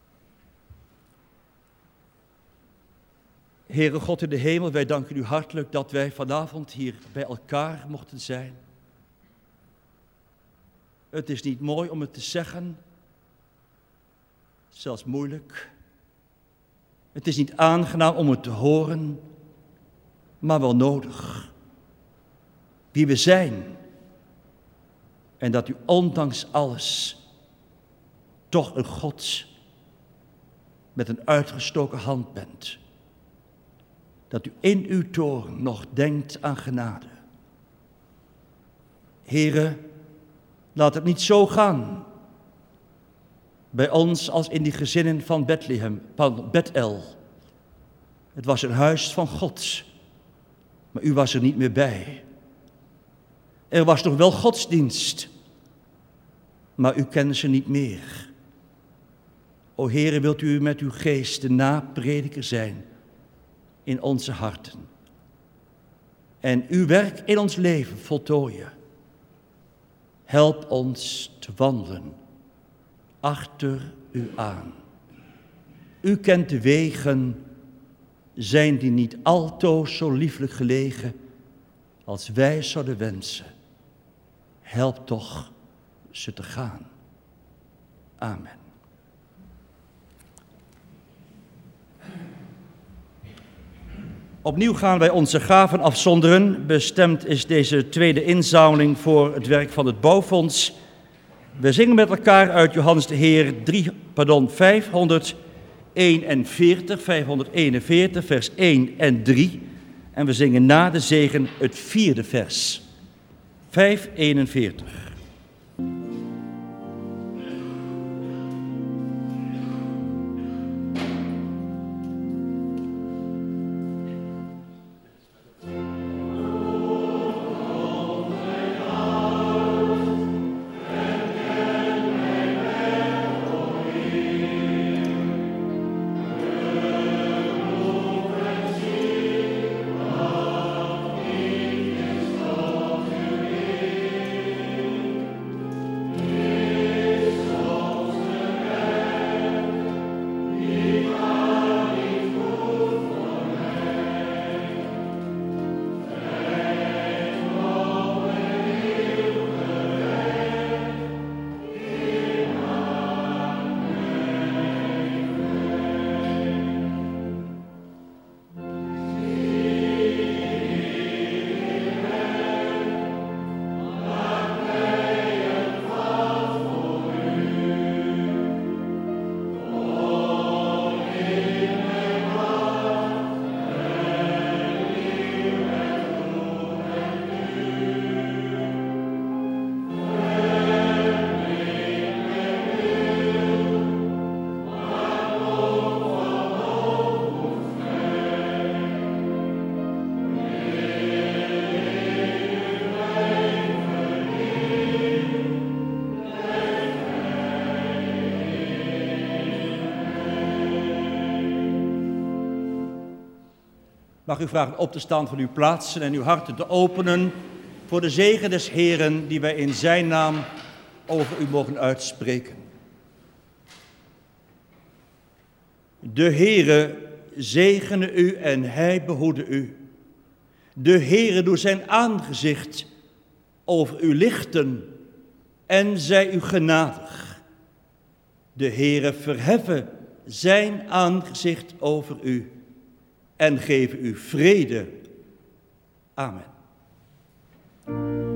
Heere God in de hemel, wij danken u hartelijk dat wij vanavond hier bij elkaar mochten zijn. Het is niet mooi om het te zeggen, zelfs moeilijk. Het is niet aangenaam om het te horen, maar wel nodig. Wie we zijn en dat u ondanks alles toch een God met een uitgestoken hand bent. Dat u in uw toorn nog denkt aan genade. Heere, laat het niet zo gaan bij ons als in die gezinnen van Bethlehem, van Bethel. Het was een huis van God, maar u was er niet meer bij. Er was nog wel godsdienst, maar u kende ze niet meer. O Heere, wilt u met uw geest de naprediker zijn in onze harten. En uw werk in ons leven voltooien. Help ons te wandelen achter u aan. U kent de wegen, zijn die niet altoos zo lieflijk gelegen als wij zouden wensen. Help toch ze te gaan. Amen. Opnieuw gaan wij onze gaven afzonderen. Bestemd is deze tweede inzameling voor het werk van het bouwfonds. We zingen met elkaar uit Johannes de Heer drie, pardon, vijfhonderdeenenveertig, vijfhonderdeenenveertig, vers één en drie. En we zingen na de zegen het vierde vers. vijfhonderdeenenveertig. Mag u vragen op te staan van uw plaatsen en uw harten te openen voor de zegen des Heeren die wij in zijn naam over u mogen uitspreken. De Heere zegene u en hij behoede u. De Heere doet zijn aangezicht over u lichten en zij u genadig. De Heere verheffe zijn aangezicht over u en geven u vrede. Amen.